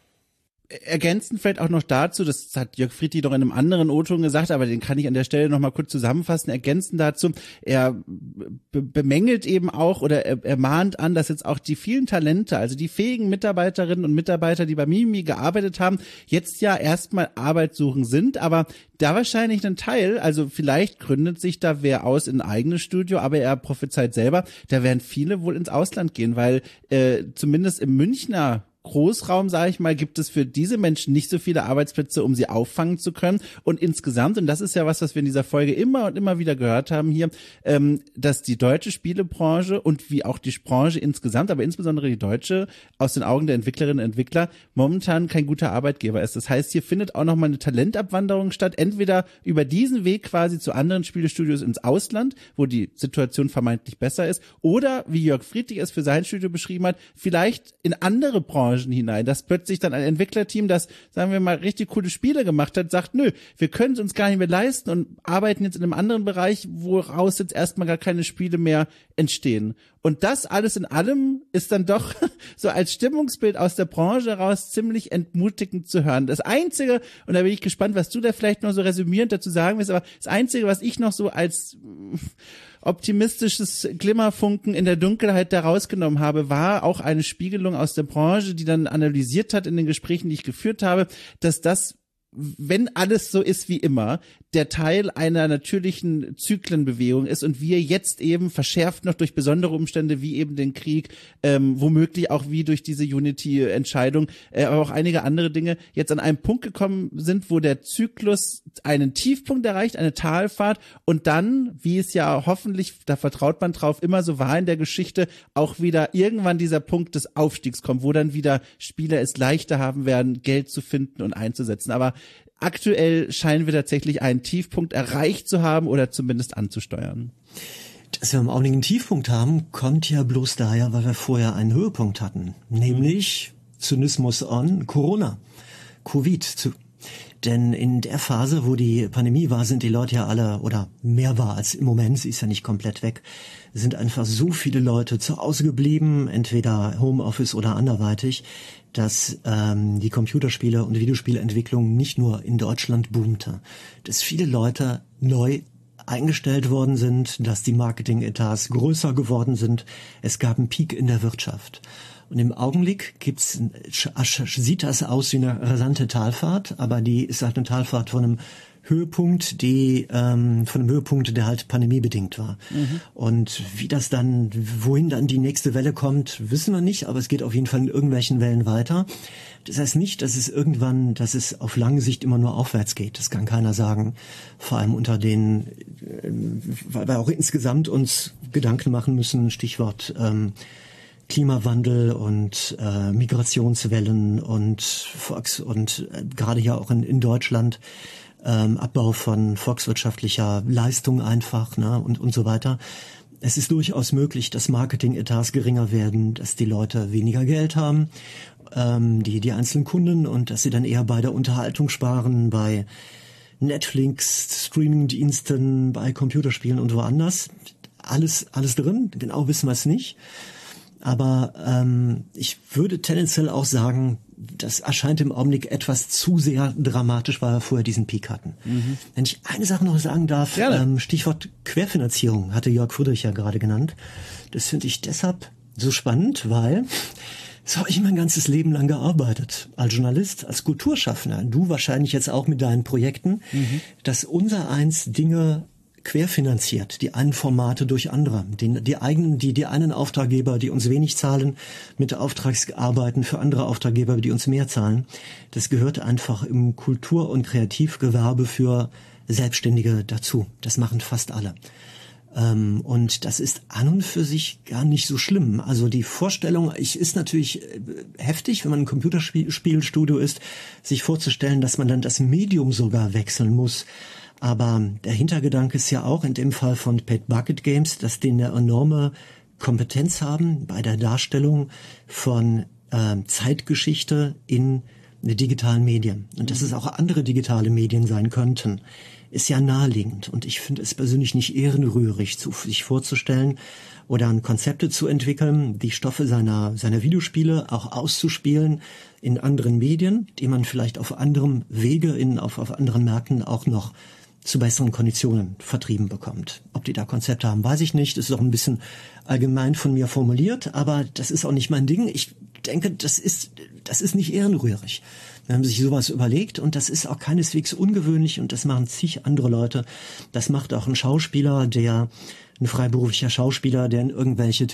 Ergänzend vielleicht auch noch dazu, das hat Jörg Friedli noch in einem anderen O-Ton gesagt, aber den kann ich an der Stelle noch mal kurz zusammenfassen. Ergänzend dazu, er be- bemängelt eben auch oder er, er mahnt an, dass jetzt auch die vielen Talente, also die fähigen Mitarbeiterinnen und Mitarbeiter, die bei Mimimi gearbeitet haben, jetzt ja erstmal Arbeit suchen sind, aber da wahrscheinlich ein Teil, also vielleicht gründet sich da wer aus in ein eigenes Studio, aber er prophezeit selber, da werden viele wohl ins Ausland gehen, weil äh, zumindest im Münchner Großraum, sage ich mal, gibt es für diese Menschen nicht so viele Arbeitsplätze, um sie auffangen zu können. Und insgesamt, und das ist ja was, was wir in dieser Folge immer und immer wieder gehört haben hier, ähm, dass die deutsche Spielebranche und wie auch die Branche insgesamt, aber insbesondere die deutsche, aus den Augen der Entwicklerinnen und Entwickler momentan kein guter Arbeitgeber ist. Das heißt, hier findet auch nochmal eine Talentabwanderung statt, entweder über diesen Weg quasi zu anderen Spielestudios ins Ausland, wo die Situation vermeintlich besser ist, oder, wie Jörg Friedrich es für sein Studio beschrieben hat, vielleicht in andere Branchen hinein, dass plötzlich dann ein Entwicklerteam, das, sagen wir mal, richtig coole Spiele gemacht hat, sagt, nö, wir können es uns gar nicht mehr leisten und arbeiten jetzt in einem anderen Bereich, woraus jetzt erstmal gar keine Spiele mehr entstehen. Und das alles in allem ist dann doch so als Stimmungsbild aus der Branche heraus ziemlich entmutigend zu hören. Das Einzige, und da bin ich gespannt, was du da vielleicht noch so resümierend dazu sagen willst, aber das Einzige, was ich noch so als optimistisches Glimmerfunken in der Dunkelheit da rausgenommen habe, war auch eine Spiegelung aus der Branche, die dann analysiert hat in den Gesprächen, die ich geführt habe, dass das, wenn alles so ist wie immer, der Teil einer natürlichen Zyklenbewegung ist und wir jetzt eben verschärft noch durch besondere Umstände wie eben den Krieg, ähm, womöglich auch wie durch diese Unity-Entscheidung, äh, aber auch einige andere Dinge jetzt an einem Punkt gekommen sind, wo der Zyklus einen Tiefpunkt erreicht, eine Talfahrt und dann, wie es ja hoffentlich, da vertraut man drauf, immer so war in der Geschichte, auch wieder irgendwann dieser Punkt des Aufstiegs kommt, wo dann wieder Spieler es leichter haben werden, Geld zu finden und einzusetzen. Aber aktuell scheinen wir tatsächlich einen Tiefpunkt erreicht zu haben oder zumindest anzusteuern. Dass wir im Augenblick einen Tiefpunkt haben, kommt ja bloß daher, weil wir vorher einen Höhepunkt hatten. Nämlich Zynismus on Corona. Covid. Zu Denn in der Phase, wo die Pandemie war, sind die Leute ja alle, oder mehr war als im Moment, sie ist ja nicht komplett weg, sind einfach so viele Leute zu Hause geblieben, entweder Homeoffice oder anderweitig, dass ähm, die Computerspiele und Videospielentwicklung nicht nur in Deutschland boomte, dass viele Leute neu eingestellt worden sind, dass die Marketing-Etats größer geworden sind. Es gab einen Peak in der Wirtschaft. Und im Augenblick gibt's, sieht das aus wie eine rasante Talfahrt, aber die ist halt eine Talfahrt von einem Höhepunkt, die ähm, von einem Höhepunkt, der halt pandemiebedingt war. Mhm. Und wie das dann, wohin dann die nächste Welle kommt, wissen wir nicht, aber es geht auf jeden Fall in irgendwelchen Wellen weiter. Das heißt nicht, dass es irgendwann, dass es auf lange Sicht immer nur aufwärts geht. Das kann keiner sagen. Vor allem unter den, äh, weil wir auch insgesamt uns Gedanken machen müssen, Stichwort ähm, Klimawandel und äh, Migrationswellen und Volks und äh, gerade ja auch in, in Deutschland ähm, Abbau von volkswirtschaftlicher Leistung einfach, ne, und und so weiter. Es ist durchaus möglich, dass Marketing-Etats geringer werden, dass die Leute weniger Geld haben, ähm, die die einzelnen Kunden, und dass sie dann eher bei der Unterhaltung sparen, bei Netflix, Streaming-Diensten, bei Computerspielen und woanders. Alles alles drin, genau wissen wir es nicht. Aber ähm, ich würde tendenziell auch sagen, das erscheint im Augenblick etwas zu sehr dramatisch, weil wir vorher diesen Peak hatten. Mhm. Wenn ich eine Sache noch sagen darf, ähm, Stichwort Querfinanzierung, hatte Jörg Friedrich ja gerade genannt. Das finde ich deshalb so spannend, weil so habe ich mein ganzes Leben lang gearbeitet. Als Journalist, als Kulturschaffender. Du wahrscheinlich jetzt auch mit deinen Projekten, mhm. dass unser eins Dinge querfinanziert, die einen Formate durch andere, die, die eigenen, die, die einen Auftraggeber, die uns wenig zahlen, mit Auftragsarbeiten für andere Auftraggeber, die uns mehr zahlen. Das gehört einfach im Kultur- und Kreativgewerbe für Selbstständige dazu. Das machen fast alle. Ähm, und das ist an und für sich gar nicht so schlimm. Also die Vorstellung, ich ist natürlich heftig, wenn man ein Computerspielstudio ist, sich vorzustellen, dass man dann das Medium sogar wechseln muss. Aber der Hintergedanke ist ja auch in dem Fall von Pet Bucket Games, dass denen eine enorme Kompetenz haben bei der Darstellung von äh, Zeitgeschichte in digitalen Medien. Und dass es auch andere digitale Medien sein könnten, ist ja naheliegend. Und ich finde es persönlich nicht ehrenrührig, zu, sich vorzustellen oder an Konzepte zu entwickeln, die Stoffe seiner, seiner Videospiele auch auszuspielen in anderen Medien, die man vielleicht auf anderem Wege, in, auf, auf anderen Märkten auch noch zu besseren Konditionen vertrieben bekommt. Ob die da Konzepte haben, weiß ich nicht. Das ist auch ein bisschen allgemein von mir formuliert, aber das ist auch nicht mein Ding. Ich denke, das ist, das ist nicht ehrenrührig. Wir haben sich sowas überlegt und das ist auch keineswegs ungewöhnlich und das machen zig andere Leute. Das macht auch ein Schauspieler, der ein freiberuflicher Schauspieler, der in irgendwelche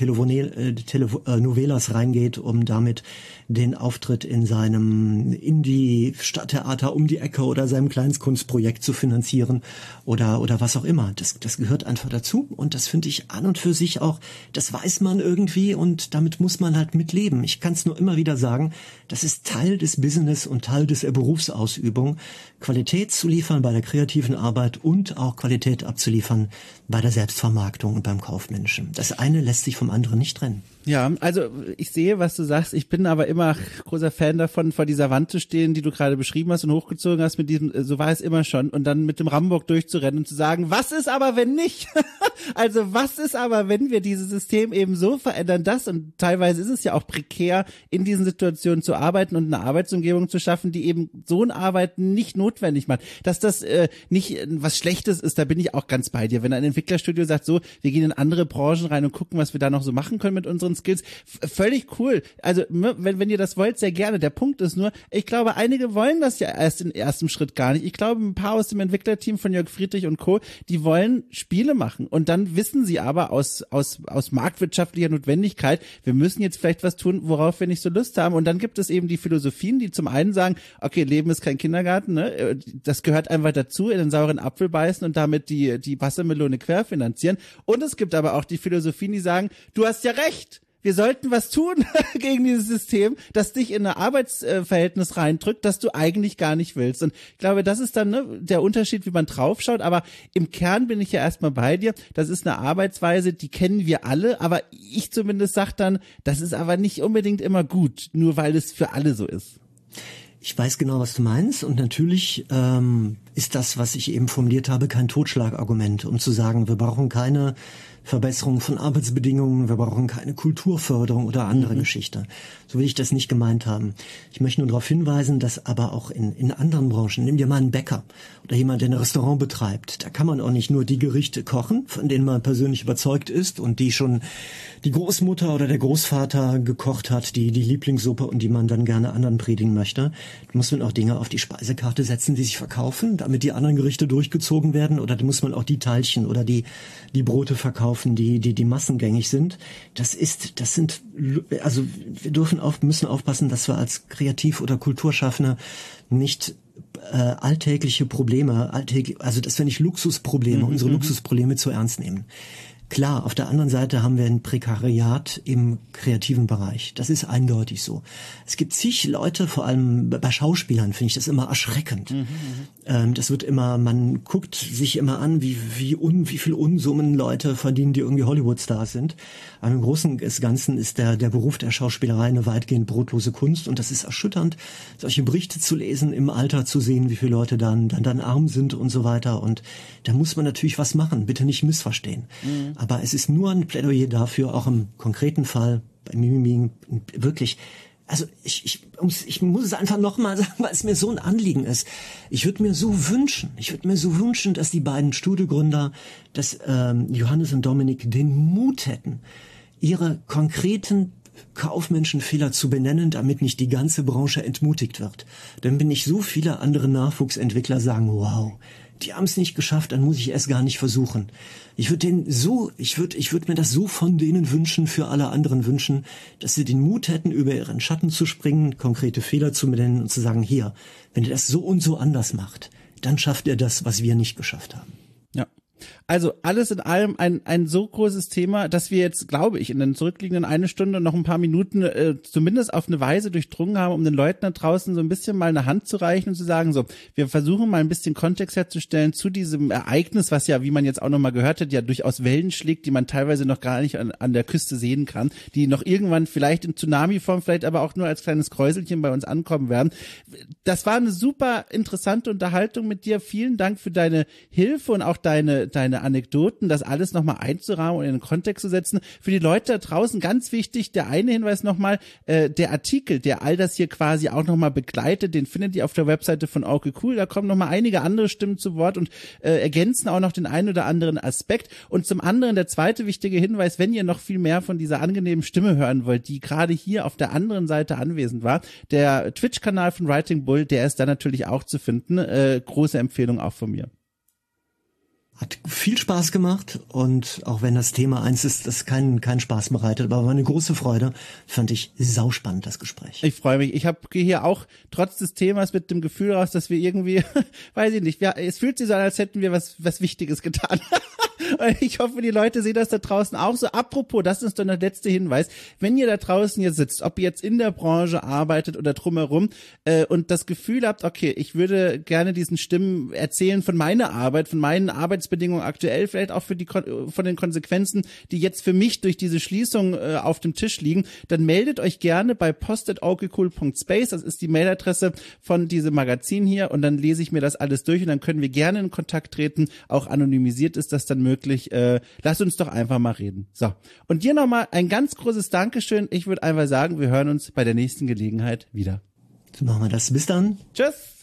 Telenovelas reingeht, um damit den Auftritt in seinem Indie-Stadttheater um die Ecke oder seinem Kleinstkunstprojekt zu finanzieren oder oder was auch immer. Das, das gehört einfach dazu und das finde ich an und für sich auch, das weiß man irgendwie und damit muss man halt mitleben. Ich kann es nur immer wieder sagen, das ist Teil des Business und Teil des Berufsausübung, Qualität zu liefern bei der kreativen Arbeit und auch Qualität abzuliefern bei der Selbstvermarktung und beim Kaufmännischen. Das eine lässt sich vom anderen nicht trennen. Ja, also ich sehe, was du sagst. Ich bin aber immer großer Fan davon, vor dieser Wand zu stehen, die du gerade beschrieben hast und hochgezogen hast mit diesem, so war es immer schon, und dann mit dem Rambock durchzurennen und zu sagen, was ist aber, wenn nicht? Also was ist aber, wenn wir dieses System eben so verändern, das, und teilweise ist es ja auch prekär, in diesen Situationen zu arbeiten und eine Arbeitsumgebung zu schaffen, die eben so ein Arbeiten nicht notwendig macht. Dass das äh, nicht äh, was Schlechtes ist, da bin ich auch ganz bei dir. Wenn ein Entwicklerstudio sagt, so, wir gehen in andere Branchen rein und gucken, was wir da noch so machen können mit unseren Skills, F- völlig cool. Also wenn, wenn ihr das wollt, sehr gerne. Der Punkt ist nur, ich glaube, einige wollen das ja erst im ersten Schritt gar nicht. Ich glaube, ein paar aus dem Entwicklerteam von Jörg Friedrich und Co., die wollen Spiele machen. Und dann wissen sie aber aus, aus, aus marktwirtschaftlicher Notwendigkeit, wir müssen jetzt vielleicht was tun, worauf wir nicht so Lust haben. Und dann gibt es eben die Philosophien, die zum einen sagen, okay, Leben ist kein Kindergarten, ne? Das gehört einfach dazu, in den sauren Apfel beißen und damit die, die Wassermelone querfinanzieren. Und es gibt aber auch die Philosophien, die sagen, du hast ja recht. Wir sollten was tun gegen dieses System, das dich in ein Arbeitsverhältnis reindrückt, das du eigentlich gar nicht willst. Und ich glaube, das ist dann, ne, der Unterschied, wie man draufschaut. Aber im Kern bin ich ja erstmal bei dir. Das ist eine Arbeitsweise, die kennen wir alle. Aber ich zumindest sag dann, das ist aber nicht unbedingt immer gut, nur weil es für alle so ist. Ich weiß genau, was du meinst, und natürlich ähm, ist das, was ich eben formuliert habe, kein Totschlagargument, um zu sagen, wir brauchen keine Verbesserung von Arbeitsbedingungen, wir brauchen keine Kulturförderung oder andere mhm. Geschichte. So will ich das nicht gemeint haben. Ich möchte nur darauf hinweisen, dass aber auch in, in anderen Branchen, nimm dir mal einen Bäcker oder jemand, der ein Restaurant betreibt, da kann man auch nicht nur die Gerichte kochen, von denen man persönlich überzeugt ist und die schon die Großmutter oder der Großvater gekocht hat, die die Lieblingssuppe, und die man dann gerne anderen predigen möchte. Da muss man auch Dinge auf die Speisekarte setzen, die sich verkaufen, damit die anderen Gerichte durchgezogen werden, oder da muss man auch die Teilchen oder die die Brote verkaufen, die die die massengängig sind. Das ist, das sind, also wir dürfen auf, müssen aufpassen, dass wir als Kreativ- oder Kulturschaffende nicht äh, alltägliche Probleme, alltäglich, also dass wir nicht Luxusprobleme, mhm, unsere Luxusprobleme zu ernst nehmen. Klar, auf der anderen Seite haben wir ein Prekariat im kreativen Bereich. Das ist eindeutig so. Es gibt zig Leute, vor allem bei Schauspielern finde ich das immer erschreckend. Mhm, ähm, das wird immer, man guckt sich immer an, wie wie un, wie viel Unsummen Leute verdienen, die irgendwie Hollywood-Stars sind. Aber im Großen und Ganzen ist der der Beruf der Schauspielerei eine weitgehend brotlose Kunst, und das ist erschütternd, solche Berichte zu lesen, im Alter zu sehen, wie viele Leute dann dann, dann arm sind und so weiter. Und da muss man natürlich was machen. Bitte nicht missverstehen. Mhm. Aber es ist nur ein Plädoyer dafür, auch im konkreten Fall bei Mimimi wirklich, also ich, ich, ich muss es einfach nochmal sagen, weil es mir so ein Anliegen ist. Ich würde mir so wünschen, ich würde mir so wünschen, dass die beiden Studiogründer, dass ähm, Johannes und Dominik, den Mut hätten, ihre konkreten kaufmännischen Fehler zu benennen, damit nicht die ganze Branche entmutigt wird. Dann bin ich so viele andere Nachwuchsentwickler sagen, wow, die haben es nicht geschafft, dann muss ich es gar nicht versuchen. Ich würde denen so, ich würde, ich würde mir das so von denen wünschen, für alle anderen wünschen, dass sie den Mut hätten, über ihren Schatten zu springen, konkrete Fehler zu benennen und zu sagen, hier, wenn ihr das so und so anders macht, dann schafft ihr das, was wir nicht geschafft haben. Ja. Also alles in allem ein ein so großes Thema, dass wir jetzt, glaube ich, in den zurückliegenden eine Stunde noch ein paar Minuten äh, zumindest auf eine Weise durchdrungen haben, um den Leuten da draußen so ein bisschen mal eine Hand zu reichen und zu sagen, so, wir versuchen mal ein bisschen Kontext herzustellen zu diesem Ereignis, was ja, wie man jetzt auch nochmal gehört hat, ja durchaus Wellen schlägt, die man teilweise noch gar nicht an, an der Küste sehen kann, die noch irgendwann vielleicht in Tsunami-Form, vielleicht aber auch nur als kleines Kräuselchen bei uns ankommen werden. Das war eine super interessante Unterhaltung mit dir. Vielen Dank für deine Hilfe und auch deine deine Anekdoten, das alles nochmal einzurahmen und in den Kontext zu setzen. Für die Leute da draußen ganz wichtig, der eine Hinweis nochmal, äh, der Artikel, der all das hier quasi auch nochmal begleitet, den findet ihr auf der Webseite von Okay Cool. Da kommen nochmal einige andere Stimmen zu Wort und äh, ergänzen auch noch den einen oder anderen Aspekt. Und zum anderen der zweite wichtige Hinweis, wenn ihr noch viel mehr von dieser angenehmen Stimme hören wollt, die gerade hier auf der anderen Seite anwesend war, der Twitch-Kanal von Writing Bull, der ist da natürlich auch zu finden. Äh, große Empfehlung auch von mir. Hat viel Spaß gemacht und auch wenn das Thema eins ist, das keinen keinen Spaß bereitet, aber war eine große Freude, fand ich sauspannend das Gespräch. Ich freue mich. Ich habe hier auch trotz des Themas mit dem Gefühl raus, dass wir irgendwie, weiß ich nicht, wir, es fühlt sich so an, als hätten wir was was Wichtiges getan. Ich hoffe, die Leute sehen das da draußen auch so. Apropos, das ist doch der letzte Hinweis. Wenn ihr da draußen hier sitzt, ob ihr jetzt in der Branche arbeitet oder drumherum äh, und das Gefühl habt, okay, ich würde gerne diesen Stimmen erzählen von meiner Arbeit, von meinen Arbeitsbedingungen aktuell, vielleicht auch für die von den Konsequenzen, die jetzt für mich durch diese Schließung äh, auf dem Tisch liegen, dann meldet euch gerne bei post at okecool punkt space. Das ist die Mailadresse von diesem Magazin hier und dann lese ich mir das alles durch und dann können wir gerne in Kontakt treten. Auch anonymisiert ist das dann möglich. Äh, lass uns doch einfach mal reden. So. Und dir nochmal ein ganz großes Dankeschön. Ich würde einfach sagen, wir hören uns bei der nächsten Gelegenheit wieder. So machen wir das. Bis dann. Tschüss.